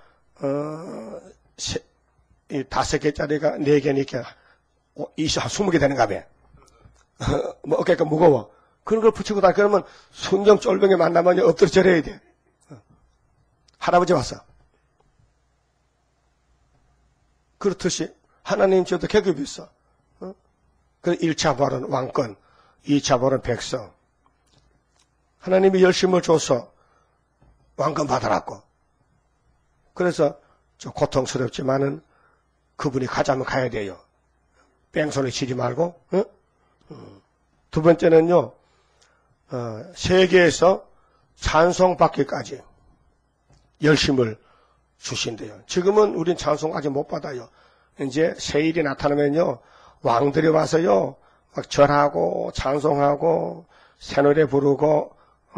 5개짜리가 4개니까, 20개 되는가 봐. 뭐, 어깨가 무거워. 그런 걸 붙이고 다, 그러면 순경 쫄병에 만나면 엎드려 절해야 돼. 할아버지 왔어. 그렇듯이 하나님 저도 계급이 있어. 그 1차 벌은 왕권, 2차 벌은 백성. 하나님이 열심을 줘서 왕권 받아놨고. 그래서 좀 고통스럽지만은 그분이 가자면 가야 돼요. 뺑소니 치지 말고. 응? 두 번째는요, 세계에서 찬송받기까지 열심을 주신대요. 지금은 우린 찬송 아직 못 받아요. 이제 새 일이 나타나면요, 왕들이 와서요, 막 절하고, 찬송하고, 새노래 부르고,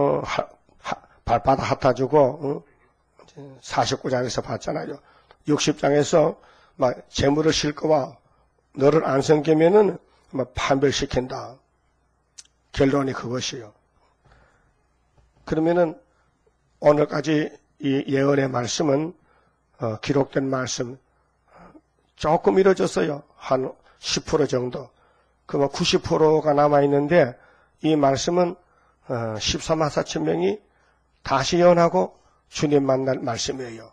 발바닥 핫아주고, 49장에서 봤잖아요. 60장에서 막 재물을 실 거와 너를 안 섬기면은 막 판별시킨다. 결론이 그것이요. 그러면은 오늘까지 이 예언의 말씀은 기록된 말씀 조금 이루어졌어요. 한 10% 정도. 그럼 90%가 남아있는데 이 말씀은 14만 4천 명이 다시 예언하고 주님 만날 말씀이에요.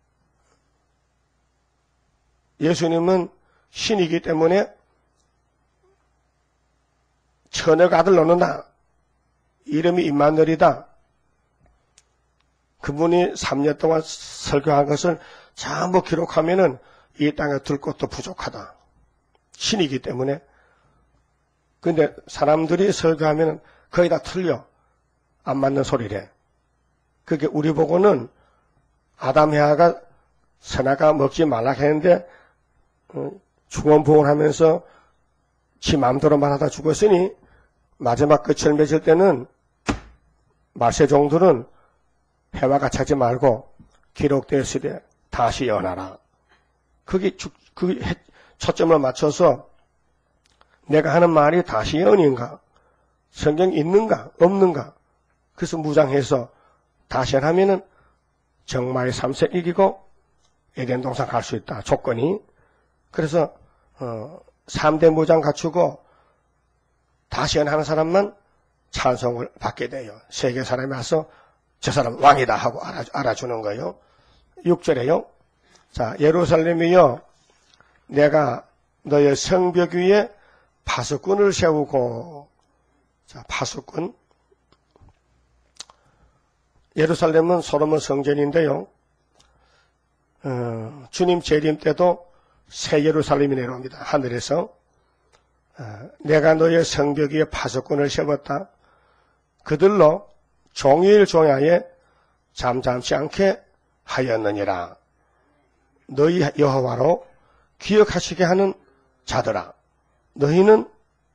예수님은 신이기 때문에 천억 아들 놓는다. 이름이 임마누엘이다. 그분이 3년 동안 설교한 것을 전부 기록하면은 이 땅에 둘 것도 부족하다. 신이기 때문에. 근데 사람들이 설교하면은 거의 다 틀려. 안 맞는 소리래. 그게 우리 보고는 아담 해아가 선악과 먹지 말라 했는데 중언부언하면서 지 마음대로 말하다 죽었으니 마지막 끝을 맺을 때는 말세종들은 해와 같이 하지 말고 기록되었을 때 다시 연하라. 그게 초점을 맞춰서 내가 하는 말이 다시 연인가? 성경에 있는가? 없는가? 그래서 무장해서 다시 하면은 정마의 3세 이기고 에덴 동산 갈 수 있다. 조건이. 그래서 3대 무장 갖추고 다시 하는 사람만 찬송을 받게 돼요. 세계 사람이 와서 저 사람 왕이다 하고 알아주는 거예요. 6절에요. 자, 예루살렘이여 내가 너의 성벽 위에 파수꾼을 세우고. 자, 파수꾼. 예루살렘은 솔로몬 성전인데요. 주님 재림 때도 새 예루살렘이 내려옵니다. 하늘에서. 내가 너의 성벽 위에 파수꾼을 세웠다. 그들로 종일 종야에 잠잠치 않게 하였느니라. 너희 여호와로 기억하시게 하는 자들아. 너희는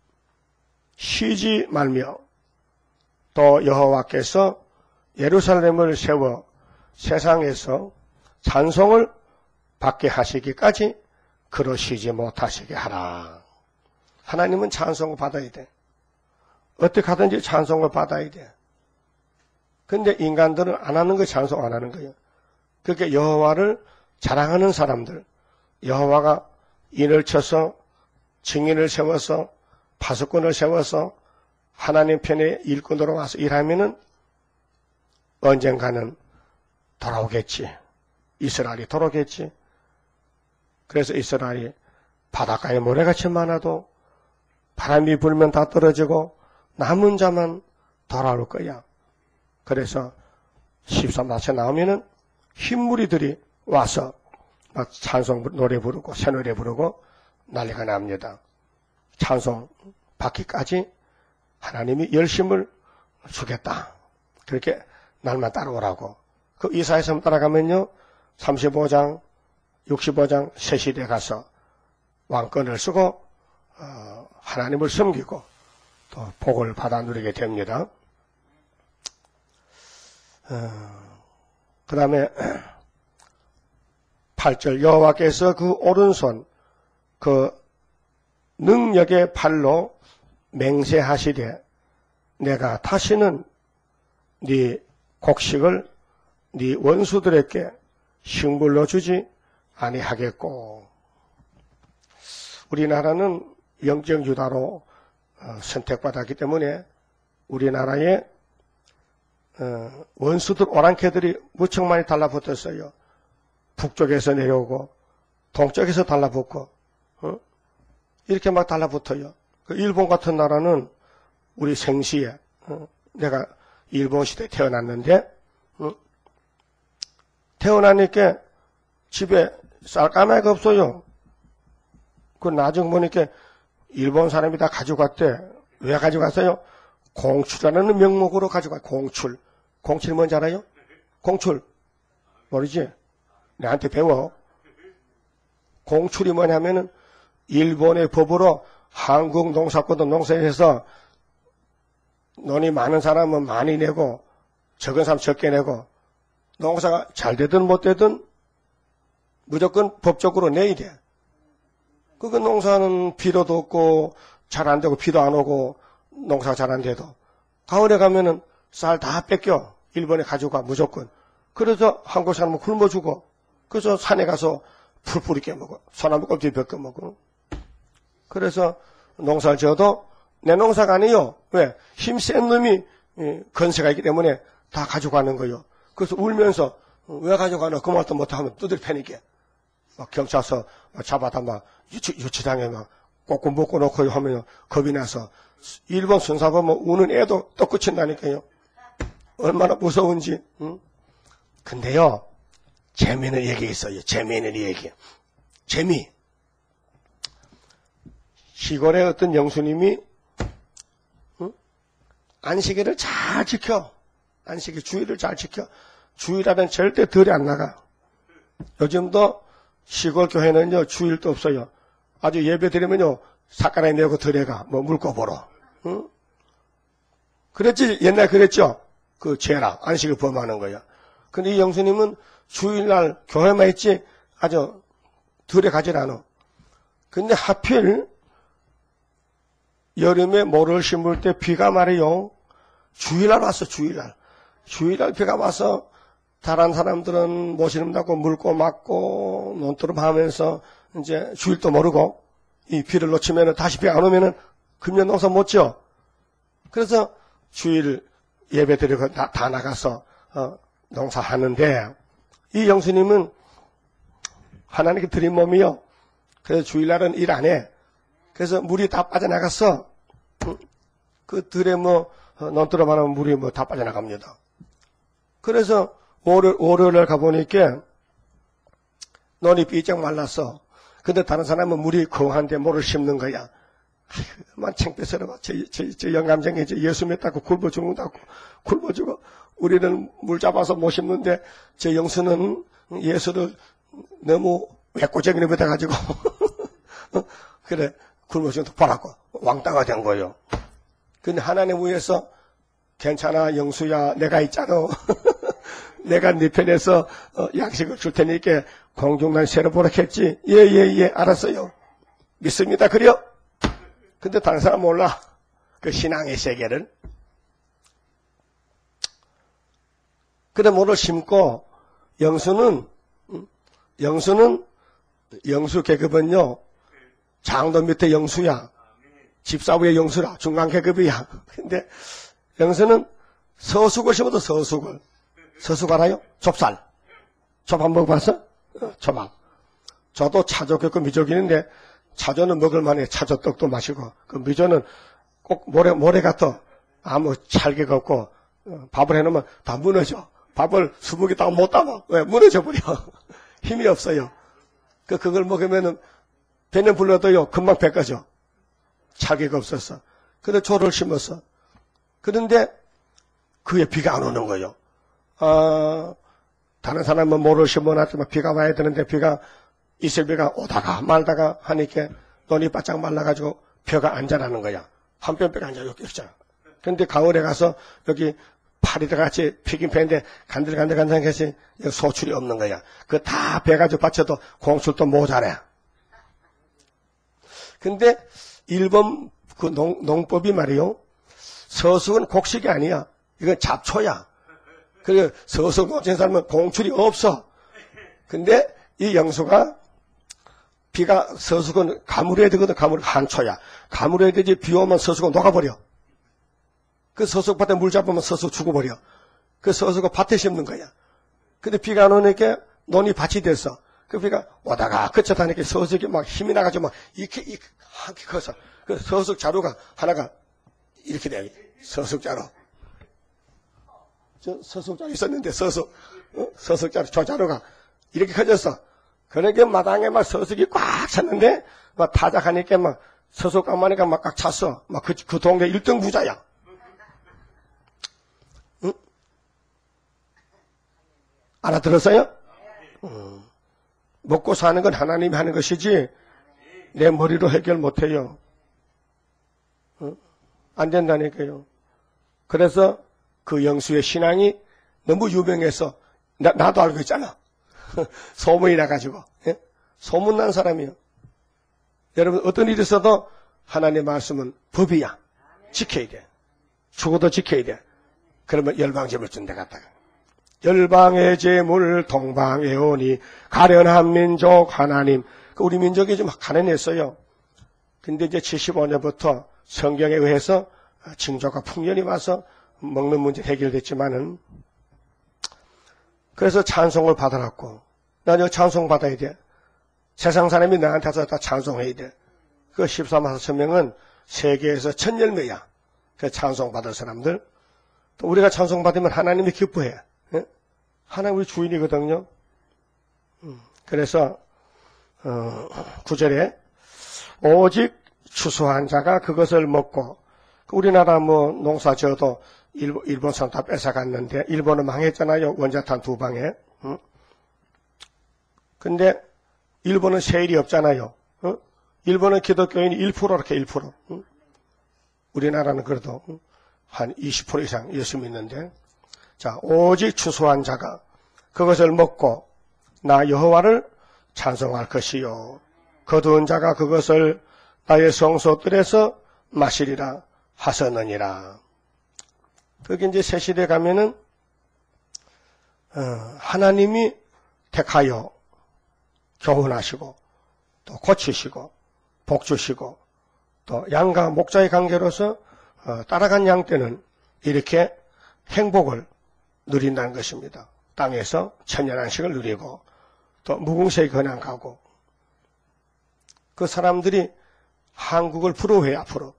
쉬지 말며 또 여호와께서 예루살렘을 세워 세상에서 찬송을 받게 하시기까지 그러시지 못하시게 하라. 하나님은 찬송을 받아야 돼. 어떻게 하든지 찬송을 받아야 돼. 근데 인간들은 안 하는 거 찬송 안 하는 거예요. 그렇게 여호와를 자랑하는 사람들, 여호와가 인을 쳐서 증인을 세워서 파수꾼을 세워서 하나님 편에 일꾼으로 와서 일하면은 언젠가는 돌아오겠지. 이스라엘이 돌아오겠지. 그래서 이스라엘이 바닷가에 모래같이 많아도 바람이 불면 다 떨어지고 남은 자만 돌아올 거야. 그래서 13마차 나오면은 흰무리들이 와서 막 찬송 노래 부르고 새노래 부르고 난리가 납니다. 찬송 받기까지 하나님이 열심을 주겠다. 그렇게 날만 따라오라고. 그 이사야서 따라가면요. 35장, 65장 새 시대에 가서 왕권을 쓰고 하나님을 섬기고 또 복을 받아 누리게 됩니다. 그 다음에 8절 여호와께서 그 오른손 그 능력의 팔로 맹세하시되 내가 다시는 네 곡식을 네 원수들에게 식물로 주지 아니하겠고. 우리나라는 영적 유다로 선택받았기 때문에 우리나라에 원수들 오랑캐들이 무척 많이 달라붙었어요. 북쪽에서 내려오고 동쪽에서 달라붙고, 이렇게 막 달라붙어요. 그 일본 같은 나라는 우리 생시에, 내가 일본 시대에 태어났는데, 태어나니까 집에 쌀가마가 없어요. 그 나중 보니까 일본 사람이 다 가져갔대. 왜 가져갔어요? 공출이라는 명목으로 가져가. 공출. 공출 뭔지 알아요? 공출. 모르지? 내한테 배워. 공출이 뭐냐면은 일본의 법으로 한국 농사꾼도 농사해서 돈이 많은 사람은 많이 내고 적은 사람 적게 내고 농사가 잘 되든 못 되든 무조건 법적으로 내야 돼. 그 농사는 비료도 없고 잘 안 되고 비도 안 오고 농사가 잘 안 돼도 가을에 가면은 쌀 다 뺏겨. 일본에 가져가 무조건. 그래서 한국 사람은 굶어 죽어. 그래서 산에 가서 풀뿌리 깨먹어. 소나무 껍질 벗겨 먹어. 그래서 농사를 지어도 내 농사가 아니에요. 왜? 힘센 놈이 건세가 있기 때문에 다 가져가는 거예요. 그래서 울면서 왜 가져가나 그 말도 못하면 두들 패니까 막 경찰서 잡아다 막 유치장에 막 꽂고 묶고 놓고 하면 겁이 나서 일본 선사 보면 우는 애도 또 끝친다니까요. 얼마나 무서운지. 근데요, 재미있는 얘기 있어요. 재미있는 얘기. 재미. 시골의 어떤 영수님이 안식일을 잘 지켜. 안식일 주일을 잘 지켜. 주일하면 절대 덜이 안 나가. 요즘도 시골 교회는요, 주일도 없어요. 아주 예배 드리면요, 삿간에 내고 들어가, 뭐, 물고 보러. 응? 그랬지, 옛날 그랬죠? 그 죄라, 안식을 범하는 거야. 근데 이 영수님은 주일날 교회만 있지, 아주 들에 가질 않아. 근데 하필, 여름에 모를 심을 때 비가 말이요, 주일날 왔어, 주일날. 주일날 비가 와서, 다른 사람들은 못 신는다고 물고 맞고 논두름 하면서 이제 주일도 모르고 이 비를 놓치면은 다시 비 안 오면은 금년 농사 못 지어. 그래서 주일 예배 드리고 다 나가서 농사하는데 이 영수님은 하나님께 드린 몸이요. 그래서 주일날은 일 안 해. 그래서 물이 다 빠져나갔어. 그 들에 뭐 논두름 하면 물이 뭐 다 빠져나갑니다. 그래서 월요일날 가보니까 논이 삐쩍 말랐어. 근데 다른 사람은 물이 거한데 뭐를 심는 거야. 만 창피스러워. 저 영감쟁이 예수 믿다고 굶어 죽는다고 굶어 죽어. 우리는 물 잡아서 못 심는데 저 영수는 예수를 너무 외꼬쟁이를 받아가지고 그래 굶어 죽는다고 보라고 왕따가 된 거예요. 근데 하나님 위해서 괜찮아 영수야 내가 있잖아. 내가 네 편에서 양식을 줄 테니까 공중난 새로 보라겠지. 예 알았어요. 믿습니다. 그래요? 근데 다른 사람 몰라. 그 신앙의 세계를. 그래 뭐를 심고 영수 계급은요. 장도 밑에 영수야. 집사 위에 영수라. 중간 계급이야. 근데 영수는 서숙을 심어도 서숙을. 서숙 알아요? 좁쌀. 초밥 먹어봤어? 초밥. 저도 차조 겪고 미적이는데 차조는 먹을만해. 차조떡도 마시고 그 미조는 꼭 모래 같아. 아무 찰기가 없고 밥을 해놓으면 다 무너져. 밥을 수북이 딱 못 담아. 왜? 무너져 버려. 힘이 없어요. 그걸 먹으면은 배는 불러도요 금방 배 꺼져. 찰기가 없어서. 그래서 조를 심었어. 그런데 그에 비가 안 오는 거예요. 다른 사람은 모를 심어놨지만 비가 와야 되는데 비가 이슬비가 오다가 말다가 하니까 논이 바짝 말라가지고 벼가 안 자라는 거야. 한 뼘뼈가 안 자라 여기 있잖아. 근데 가을에 가서 여기 파리들 같이 피긴 패인데 간들간들간들해서 소출이 없는 거야. 그거 다 배가지고 받쳐도 공출도 모자래. 근데 일본 그 농법이 말이요. 서숙은 곡식이 아니야. 이건 잡초야. 그래 서숙 놓친 사람은 공출이 없어. 근데 이 영수가 비가 서숙은 가물어야 되거든. 한초야. 가물어야 되지 비 오면 서숙은 녹아버려. 그 서숙밭에 물 잡으면 서숙 죽어버려. 그 서숙을 밭에 심는 거야. 근데 비가 안 오니까 논이 밭이 됐어. 그러니까 오다가 그쳐다니까 서석이 막 힘이 나가지고 막 이렇게 커서 그 서석 자루가 하나가 이렇게 돼. 서석 자루. 저 서석 자루 있었는데 서석 자루 저 자루가 이렇게 커졌어. 그러니까 마당에 막 서석이 꽉 찼는데 막 타작하니까 막 서석 까마니까 막 꽉 찼어. 막 그 동네 1등 부자야. 응? 알아들었어요? 먹고 사는 건 하나님이 하는 것이지 내 머리로 해결 못해요. 안 된다니까요. 그래서 그 영수의 신앙이 너무 유명해서 나도 알고 있잖아. 소문이 나가지고. 예? 소문난 사람이요. 여러분 어떤 일이 있어도 하나님의 말씀은 법이야. 지켜야 돼. 죽어도 지켜야 돼. 그러면 열방제물 준대 갔다가. 열방의 제물 동방에 오니 가련한 민족 하나님. 우리 민족이 좀 가련했어요. 근데 이제 75년부터 성경에 의해서 징조가 풍년이 와서 먹는 문제 해결됐지만은 그래서 찬송을 받아놨고 나 찬송 받아야 돼. 세상 사람이 나한테서 다 찬송해야 돼. 그 14만 4천 명은 세계에서 1000열매야. 그 찬송 받을 사람들. 또 우리가 찬송 받으면 하나님이 기뻐해. 예? 하나님 우리 주인이거든요. 그래서 9절에 오직 추수한 자가 그것을 먹고 우리나라 뭐 농사 지어도 일본 사람 다 뺏어갔는데 일본은 망했잖아요. 원자탄 2방에. 근데 일본은 세일이 없잖아요. 일본은 기독교인이 1% 이렇게 1%. 우리나라는 그래도 한 20% 이상 예수 믿는데 자 오직 추수한 자가 그것을 먹고 나 여호와를 찬송할 것이요 거두은 자가 그것을 나의 성소들에서 마시리라 하셨느니라. 그게 이제 새 시대 가면은 하나님이 택하여 교훈하시고 또 고치시고 복주시고 또 양과 목자의 관계로서 따라간 양 때는 이렇게 행복을 누린다는 것입니다. 땅에서 천년안식을 누리고 또 무궁세에 근한 가고 그 사람들이 한국을 부러워해 앞으로.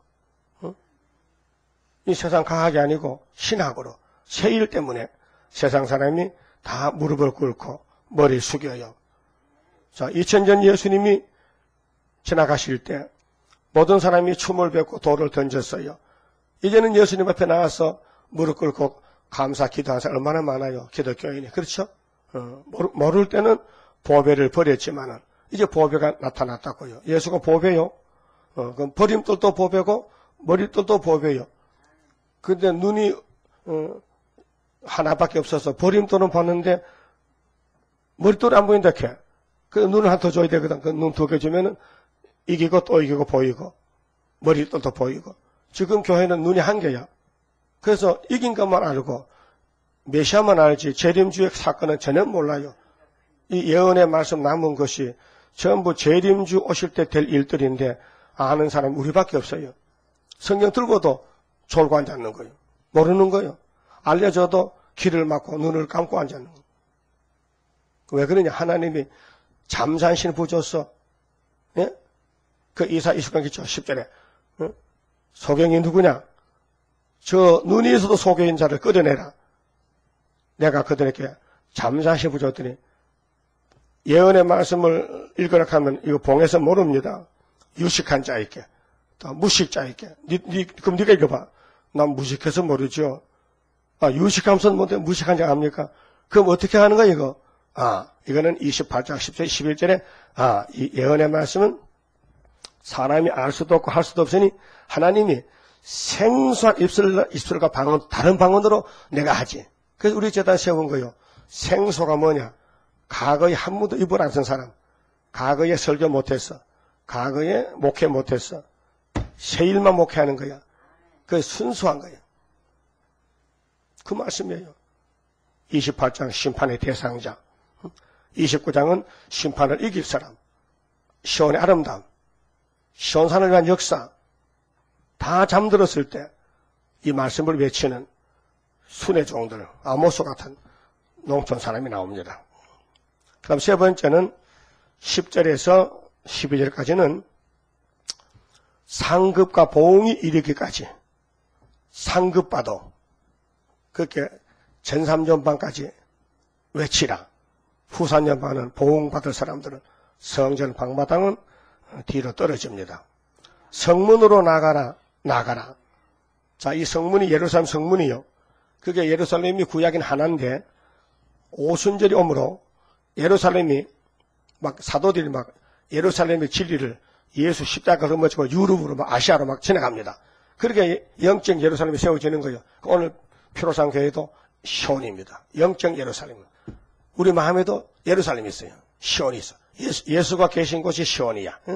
이 세상 과학이 아니고 신학으로 세일 때문에 세상 사람이 다 무릎을 꿇고 머리 숙여요. 자, 2000년 예수님이 지나가실 때 모든 사람이 춤을 뱉고 돌을 던졌어요. 이제는 예수님 앞에 나와서 무릎 꿇고 감사 기도하는 사람 얼마나 많아요. 기독교인이. 그렇죠? 모를 때는 보배를 버렸지만은 이제 보배가 나타났다고요. 예수가 보배요. 그럼 버림돌도 보배고 머리돌도 보배요. 근데 눈이 하나밖에 없어서 버림돌은 봤는데 머리돌이 안 보인다 캐. 그 눈을 하나 더 줘야 되거든. 그 눈 2개 주면은 이기고 또 이기고 보이고 머리돌도 보이고. 지금 교회는 눈이 1개야. 그래서 이긴 것만 알고 메시아만 알지 재림주의 사건은 전혀 몰라요. 이 예언의 말씀 남은 것이 전부 재림주 오실 때 될 일들인데 아는 사람 우리밖에 없어요. 성경 들고도 졸고 앉았는 거예요. 모르는 거예요. 알려줘도 귀를 막고 눈을 감고 앉았는 거예요. 왜 그러냐? 하나님이 잠잠신 부줬어. 예? 그 이사 20강 기초 10절에 소경이 누구냐? 저 눈이 있어도 소경인 자를 끌어내라. 내가 그들에게 잠잠신 부줬더니 예언의 말씀을 읽으라 하면 이거 봉에서 모릅니다. 유식한 자에게 또 무식자에게 그럼 네가 읽어봐. 난 무식해서 모르죠. 유식하면서 뭔데 무식한 자 압니까? 그럼 어떻게 하는 거야 이거? 이거는 28장 10절 11절에 이 예언의 말씀은 사람이 알 수도 없고 할 수도 없으니 하나님이 생소한 입술과 방언 다른 방언으로 내가 하지. 그래서 우리 제단 세운 거요. 생소가 뭐냐? 과거에 한 번도 입을 안 쓴 사람, 과거에 설교 못했어, 과거에 목회 못했어, 세일만 목회하는 거야. 그게 순수한 거야. 그 말씀이에요. 28장 심판의 대상자, 29장은 심판을 이길 사람, 시온의 아름다움, 시온산을 위한 역사, 다 잠들었을 때 이 말씀을 외치는 순의 종들, 아모스 같은 농촌 사람이 나옵니다. 그 다음 세 번째는 10절에서 12절까지는 상급과 보응이 이르기까지 상급받아 그렇게 전삼전방까지 외치라. 후산전방은 보응받을 사람들은 성전 방마당은 뒤로 떨어집니다. 성문으로 나가라. 자, 이 성문이 예루살렘 성문이요. 그게 예루살렘이 구약인 하나인데 오순절이 오므로 예루살렘이 막 사도들이 막 예루살렘의 진리를 예수 십자가를 넘어지고 유럽으로 막 아시아로 막 지나갑니다. 그렇게 영적 예루살렘이 세워지는 거예요. 오늘 표로상 교회도 시온입니다. 영적 예루살렘. 우리 마음에도 예루살렘이 있어요. 시온이 있어. 예수가 계신 곳이 시온이야. 응?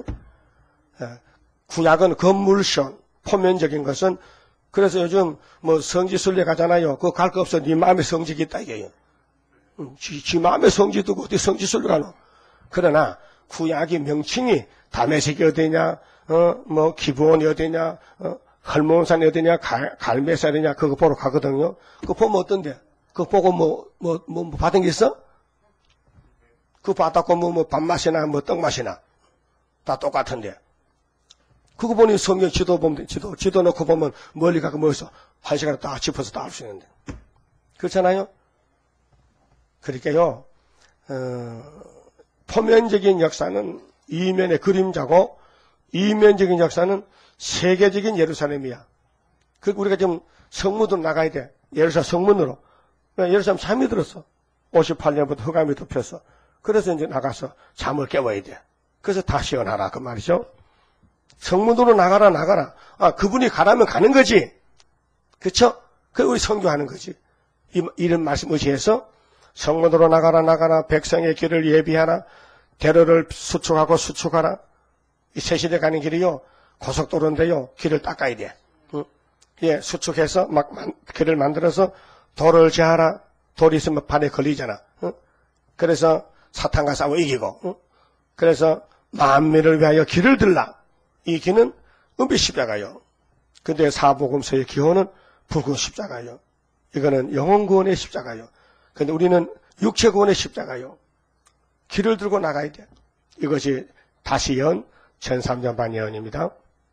구약은 건물 시온, 표면적인 것은 그래서 요즘 뭐 성지순례 가잖아요. 그거 갈 거 없어. 네 마음에 성지가 있다 이게요. 지 마음에 성지 두고 어디 성지순례 가노? 그러나 구약의 명칭이 다메섹이 어디냐, 뭐 기브온이 어디냐, 헐몬산이 어디냐, 갈메산이 어디냐 그거 보러 가거든요. 그거 보면 어떤데? 그거 보고 뭐 받은 게 있어? 그거 받았고 뭐 밥맛이나 뭐 떡맛이나 다 똑같은데. 그거 보니 성경 지도 보면 지도 넣고 보면 멀리 가고 멀리서 한 시간에 딱 짚어서 다 알 수 있는데. 그렇잖아요? 그러니까요, 표면적인 역사는 이면의 그림자고, 이면적인 역사는 세계적인 예루살렘이야. 그리고 우리가 지금 성문으로 나가야 돼. 예루살렘 성문으로. 예루살렘 잠이 들었어. 58년부터 흑암이 덮였어. 그래서 이제 나가서 잠을 깨워야 돼. 그래서 다 시원하라. 그 말이죠. 성문으로 나가라. 아, 그분이 가라면 가는 거지. 그쵸? 그 우리 선교하는 거지. 이런 말씀 의지해서 성문으로 나가라. 백성의 길을 예비하라. 대로를 수축하라. 이 새시대 가는 길이요. 고속도로인데요. 길을 닦아야 돼. 응? 예, 수축해서 막 길을 만들어서 돌을 제하라. 돌이 있으면 발에 걸리잖아. 응? 그래서 사탄과 싸워 이기고. 응? 그래서 만민을 위하여 길을 들라. 이 길은 은빛 십자가요. 근데 사복음서의 기호는 붉은 십자가요. 이거는 영혼 구원의 십자가요. 근데 우리는 육체 구원의 십자가요. 길을 들고 나가야 돼. 이것이 다시 연 전삼전반 예언입니다.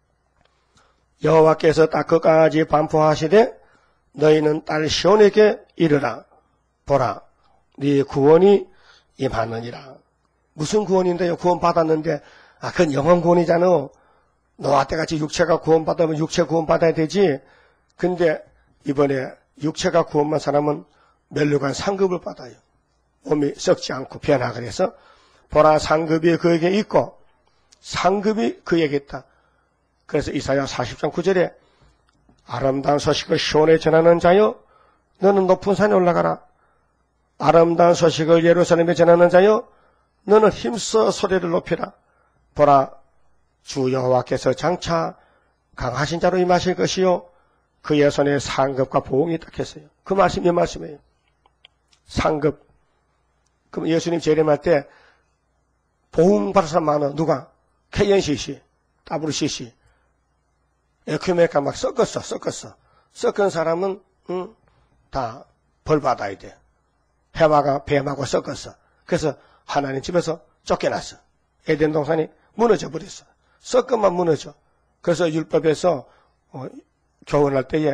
여호와께서 딱 끝까지 반포하시되 너희는 딸 시온에게 이르라. 보라, 네 구원이 임하느니라. 무슨 구원인데요? 구원 받았는데 그건 영혼 구원이잖아. 노아 때같이 육체가 구원받으면 육체 구원받아야 되지. 근데 이번에 육체가 구원만 사람은 멸류관 상급을 받아요. 몸이 썩지 않고 변화. 그래서 보라, 상급이 그에게 있고 상급이 그에게 있다. 그래서 이사야 40장 9절에 아름다운 소식을 시온에 전하는 자여 너는 높은 산에 올라가라. 아름다운 소식을 예루살렘에 전하는 자여 너는 힘써 소리를 높이라. 보라, 주 여호와께서 장차 강하신 자로 임하실 것이요 그의 손에 상급과 보응이 딱 했어요. 그 말씀이 이 말씀이에요. 상급. 그럼 예수님 재림할 때 보응 받을 사람 많아. 누가? KNCC, WCC, 에큐메카 막 섞었어. 섞은 사람은 다 벌받아야 돼. 해마가 뱀하고 섞었어. 그래서 하나님 집에서 쫓겨났어. 에덴 동산이 무너져 버렸어. 섞으면 무너져. 그래서 율법에서 교훈할 때에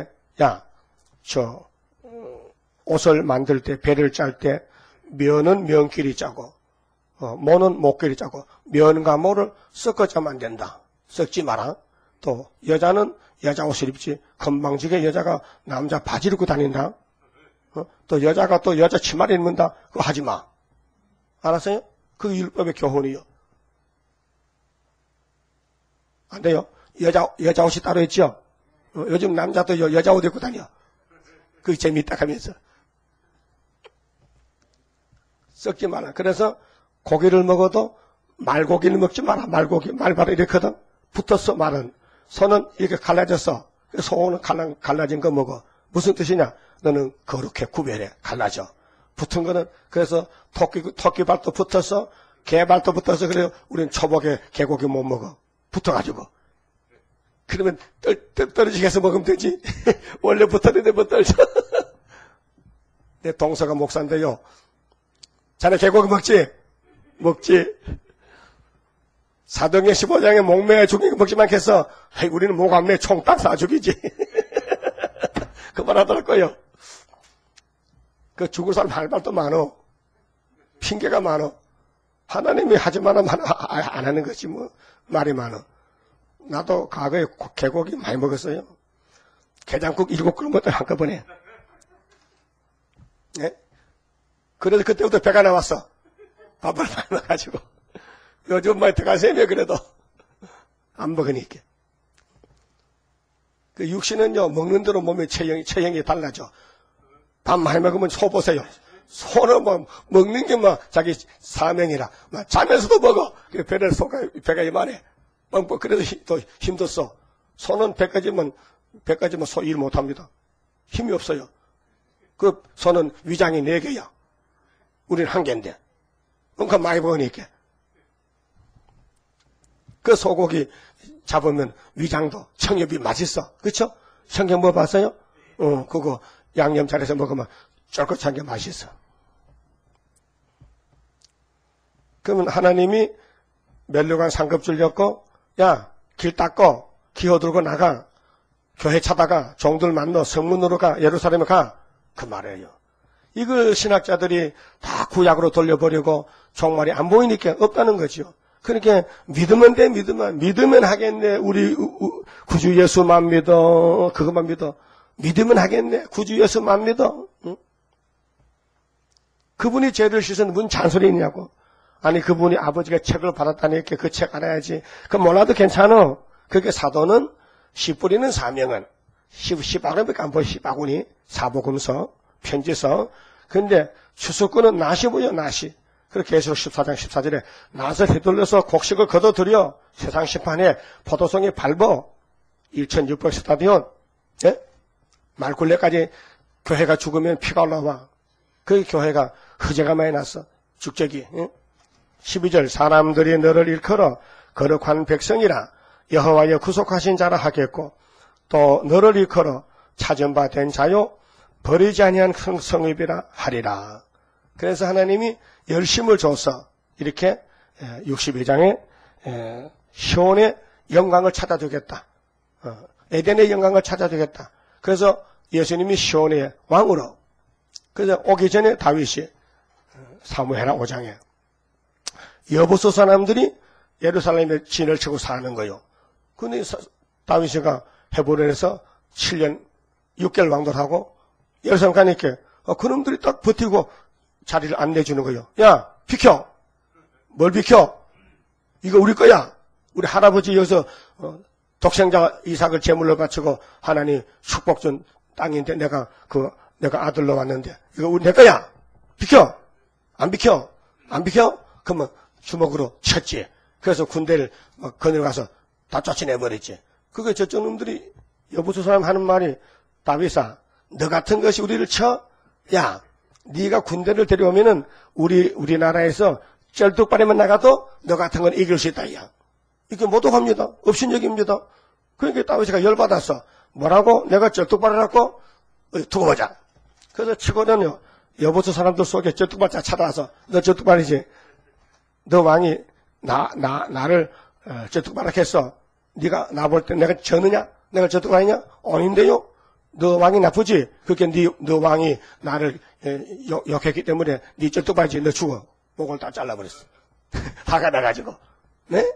옷을 만들 때 배를 짤 때 면은 면끼리 짜고 모는 목끼리 짜고 면과 모를 섞어 짜면 안 된다. 섞지 마라. 또 여자는 여자 옷을 입지 건방지게 여자가 남자 바지를 입고 다닌다. 또 여자가 또 여자 치마를 입는다. 그거 하지 마. 알았어요? 그게 율법의 교훈이요. 안 돼요. 여자 옷이 따로 있죠? 요즘 남자도 여자 옷 입고 다녀. 그게 재미있다 하면서. 썩지 마라. 그래서 고기를 먹어도 말고기를 먹지 마라. 말발이 이렇거든. 붙었어, 말은. 손은 이렇게 갈라졌어. 손은 갈라진 거 먹어. 무슨 뜻이냐? 너는 거룩해, 구별해, 갈라져. 붙은 거는, 그래서 토끼 발도 붙었어, 개 발도 붙었어. 그래요. 우리는 초복에 개고기 못 먹어. 붙어가지고. 그러면 떨어지게 해서 먹으면 되지. 원래 붙었는데 못 떨죠. 내 동서가 목사인데요. 자네 개고기 먹지? 먹지. 사도행전 15장에 목매어 죽인 거 먹지만 해서 우리는 목 안 매 총 딱 쏴 죽이지. 그만하더라고요. 그 죽을 사람 할 말도 많어. 핑계가 많어. 하나님이 하지 말면 안 하는 거지 뭐. 말이 많어. 나도 과거에 개고기 많이 먹었어요. 게장국 7그릇 먹었더니 한꺼번에. 네? 그래서 그때부터 배가 나왔어. 밥을 많이 먹어가지고. 요즘 많이 들어가세요, 그래도. 안 먹으니까. 그 육신은요, 먹는 대로 몸의 체형이 달라져. 밥 많이 먹으면 소 보세요. 소는 뭐, 먹는 게 뭐, 자기 사명이라. 막 자면서도 먹어. 배가 이만해. 그래서 더 힘도 써. 소는 배까지면 소 일 못 합니다. 힘이 없어요. 그 소는 위장이 4개야. 우리는 1개인데. 그러니까 많이 먹으니까. 그 소고기 잡으면 위장도 청엽이 맛있어. 그쵸? 청엽 뭐 봤어요? 그거 양념 잘해서 먹으면 쫄깃한 게 맛있어. 그러면 하나님이 멸류관 상급줄 렸고, 야, 길 닦고, 기어 들고 나가. 교회 찾아가. 종들 만나. 성문으로 가. 예루살렘에 가. 그 말이에요. 이걸 신학자들이 다 구약으로 돌려버리고 종말이 안 보이니까 없다는 거죠. 그러니까 믿으면 돼, 믿으면 하겠네. 우리 구주 예수만 믿어. 그것만 믿어. 믿으면 하겠네. 구주 예수만 믿어. 응? 그분이 죄를 씻은 무슨 잔소리 있냐고. 아니 그분이 아버지가 책을 받았다니까 그 책 알아야지. 그건 몰라도 괜찮아. 그게 사도는 씨 뿌리는 사명은 시바군밖에 안 보여. 시바군이 사복음서 편지서. 근데 추수꾼은 낫이 보여. 낫이. 그렇게 계속 14장 14절에 낫을 휘둘러서 곡식을 걷어들여 세상 심판에 포도송이 밟어 1600스타디온. 예? 말굴레까지 교회가 죽으면 피가 올라와. 그 교회가 흐제가 많이 났어. 죽적이. 예? 12절 사람들이 너를 일컬어 거룩한 백성이라 여호와의 구속하신 자라 하겠고 또 너를 일컬어 찾은 바 된 자요 버리지 아니한 성읍이라 하리라. 그래서 하나님이 열심을 줘서 이렇게 62장에 시온의 영광을 찾아주겠다. 에덴의 영광을 찾아주겠다. 그래서 예수님이 시온의 왕으로. 그래서 오기 전에 다윗이 사무엘하 5장에 여부수 사람들이 예루살렘에 진을 치고 사는 거요. 근데 다윗이가 헤브론에서 7년 6개월 왕돌하고 예루살렘 가니까 그놈들이 딱 버티고 자리를 안 내주는 거요. 야, 비켜. 뭘 비켜? 이거 우리 거야. 우리 할아버지 여기서 독생자 이삭을 제물로 바치고 하나님 축복 준 땅인데 내가 아들로 왔는데 이거 우리 내 거야. 비켜. 안 비켜. 안 비켜? 그러면 주먹으로 쳤지. 그래서 군대를 거느가서 다 쫓아내버렸지. 그게 저쪽 놈들이 여부수 사람 하는 말이 다윗아, 너 같은 것이 우리를 쳐? 야, 네가 군대를 데려오면은 우리나라에서 쩔뚝발에만 나가도 너 같은 건 이길 수 있다. 야, 이게 모독합니다. 업신여깁니다. 그러니까 다윗이가 열받았어. 뭐라고? 내가 쩔뚝발이라고? 두고 보자. 그래서 치고는요, 여부수 사람들 속에 쩔뚝발자 찾아와서 너 쩔뚝발이지? 너 왕이 나를 쩔뚝발하게 했어. 네가 나 볼 때 내가 졌느냐? 내가 쩔뚝발이냐? 아닌데요? 너 왕이 나쁘지? 그렇게 너 왕이 나를 욕했기 때문에 네 쩔뚝발이지. 너 죽어. 목을 다 잘라버렸어. 화가 나가지고. 네?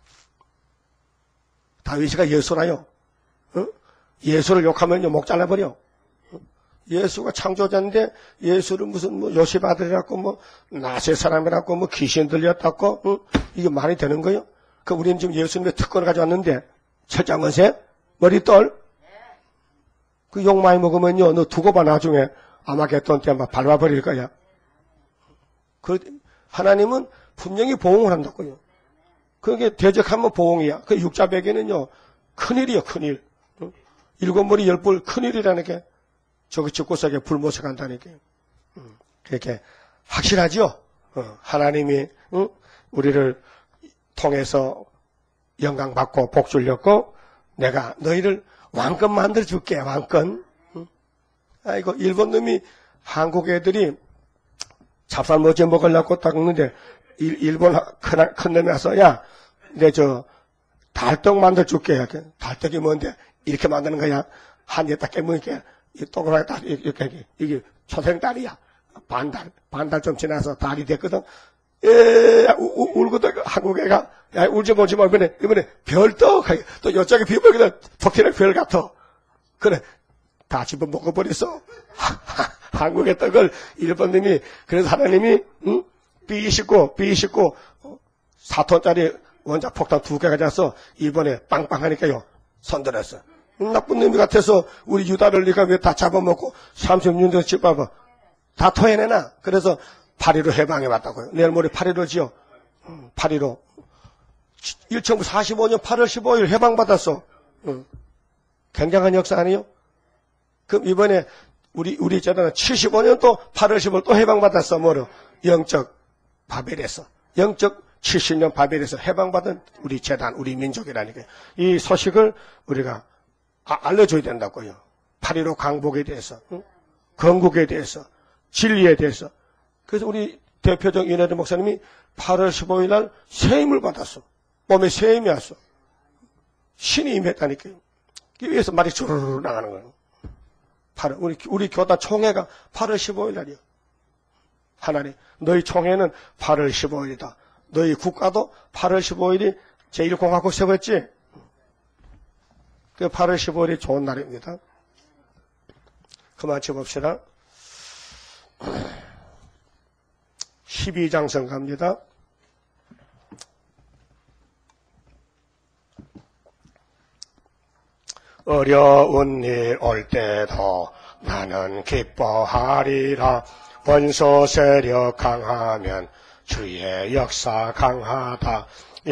다윗이가 예수라요. 어? 예수를 욕하면요 목 잘라버려. 예수가 창조자인데 예수를 무슨 요셉 아들이라고 나세 사람이라고 귀신 들렸다고 이게 말이 되는 거예요? 그 우리는 지금 예수님의 특권을 가져왔는데 철장건세 머리떨 그 욕 많이 먹으면요 너 두고 봐 나중에 아마겟돈 때 막 밟아버릴 거야. 그 하나님은 분명히 보응을 한다고요. 그게 대적하면 보응이야. 그 육자배기는요 큰일이요 큰일. 7머리 10뿔 큰일이라는 게 저기 집구석에 불 모셔간다니까. 그렇게 확실하죠. 하나님이 우리를 통해서 영광 받고 복 주려고 내가 너희를 왕권 만들어 줄게. 왕권. 아이고 일본 놈이 한국 애들이 찹쌀 뭐지 먹으려고 딱 먹는데 일본 큰 놈이 와서 야 이제 달떡 만들 줄게. 달떡이 뭔데? 이렇게 만드는 거야. 한 입 딱 깨무니까, 이 동그랗게 딱, 이렇게, 이게 초생달이야. 반달 좀 지나서 달이 됐거든. 울거든, 한국 애가. 야, 울지 마. 이번에 별떡. 또 요쪽에 비먹이다 독티는 별 같아. 그래. 다 집어 먹어버렸어. 한국의 떡을 일본님이, 그래서 하나님이, B29, 4톤짜리 원자 폭탄 2개 가져와서 일본에 빵빵하니까요. 손들었어. 나쁜 놈이 같아서 우리 유다를 네가 왜 다 잡아먹고 36년 집밥아. 다 토해내나. 그래서 8.15 해방해봤다고요. 내일 모레 8.15지요. 8.15. 1945년 8월 15일 해방받았어. 굉장한 역사 아니에요? 그럼 이번에 우리 있잖아. 75년 또 8월 15일 또 해방받았어. 뭐로? 영적 바벨에서. 영적 70년 바벨에서 해방받은 우리 재단, 우리 민족이라니까. 이 소식을 우리가 알려줘야 된다고요. 8.15 강복에 대해서, 건국에 대해서, 진리에 대해서. 그래서 우리 대표적 이내리 목사님이 8월 15일 날 세임을 받았어. 몸에 세임이 왔어. 신이 임했다니까요. 위에서 말이 주르르 나가는 거예요. 우리 교단 총회가 8월 15일 날이요. 하나님, 너희 총회는 8월 15일이다. 너희 국가도 8월 15일이 제1공화국 세웠지? 그 8월 15일이 좋은 날입니다. 그만 쳐봅시다. 12장 성가입니다. 어려운 일 올 때도 나는 기뻐하리라. 원수 세력 강하면 주의 역사 강하다.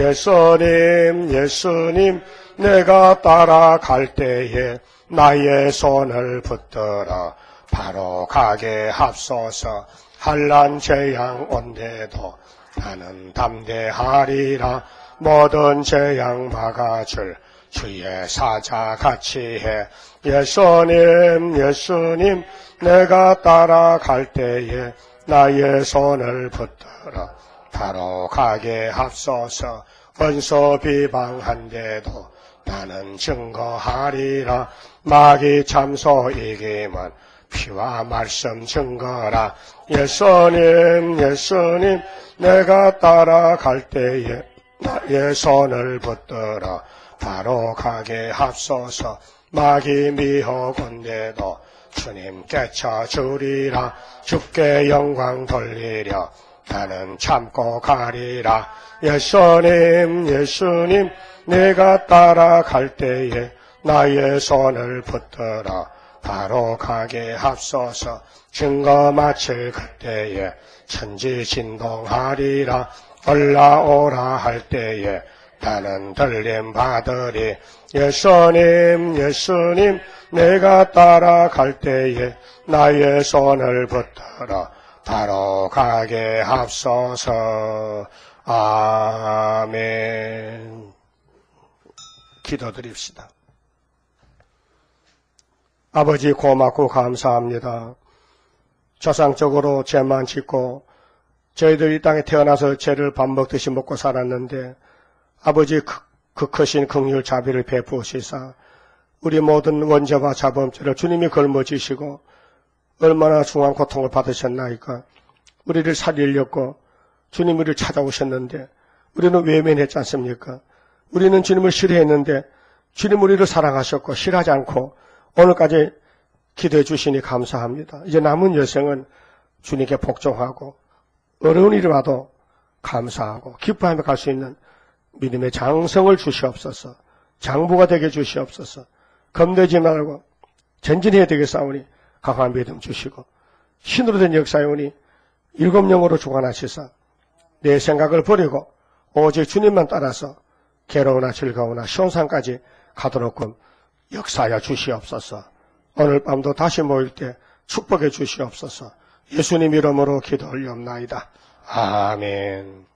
예수님 내가 따라갈 때에 나의 손을 붙들어 바로 가게 합소서. 한란 재앙 온데도 나는 담대하리라. 모든 재앙 막아줄 주의 사자 같이 해. 예수님 내가 따라갈 때에 나의 손을 붙들어 바로 가게 합소서. 원수 비방한데도 나는 증거하리라. 마귀 참소 이김은 피와 말씀 증거라. 예수님 내가 따라갈 때에 나의 손을 붙들어 바로 가게 합소서. 마귀 미혹은데도 주님 깨쳐주리라. 주께 영광 돌리려 나는 참고 가리라. 예수님 내가 따라갈 때에 나의 손을 붙들어 바로 가게 합소서. 증거 마칠 그때에 천지 진동하리라. 올라오라 할 때에 나는 들림 받으리. 예수님 내가 따라갈 때에 나의 손을 붙들어 바로 가게 합소서. 아멘. 기도드립시다. 아버지 고맙고 감사합니다. 조상적으로 죄만 짓고 저희들이 이 땅에 태어나서 죄를 밥 먹듯이 먹고 살았는데 아버지 그 크신 긍휼 자비를 베푸시사 우리 모든 원죄와 자범죄를 주님이 걸머지시고 얼마나 중한 고통을 받으셨나이까. 우리를 살리려고 주님 우리를 찾아오셨는데 우리는 외면했지 않습니까? 우리는 주님을 싫어했는데 주님 우리를 사랑하셨고 싫어하지 않고 오늘까지 기도해 주시니 감사합니다. 이제 남은 여생은 주님께 복종하고 어려운 일이 와도 감사하고 기뻐하며 갈 수 있는 믿음의 장성을 주시옵소서. 장부가 되게 주시옵소서. 겁내지 말고 전진해야 되겠사오니 강한 믿음 주시고 신으로 된 역사에 오니 일곱 영으로 주관하시사 내 생각을 버리고 오직 주님만 따라서 괴로우나 즐거우나 시온산까지 가도록끔 역사하여 주시옵소서. 오늘 밤도 다시 모일 때 축복해 주시옵소서. 예수님 이름으로 기도 올리옵나이다. 아멘.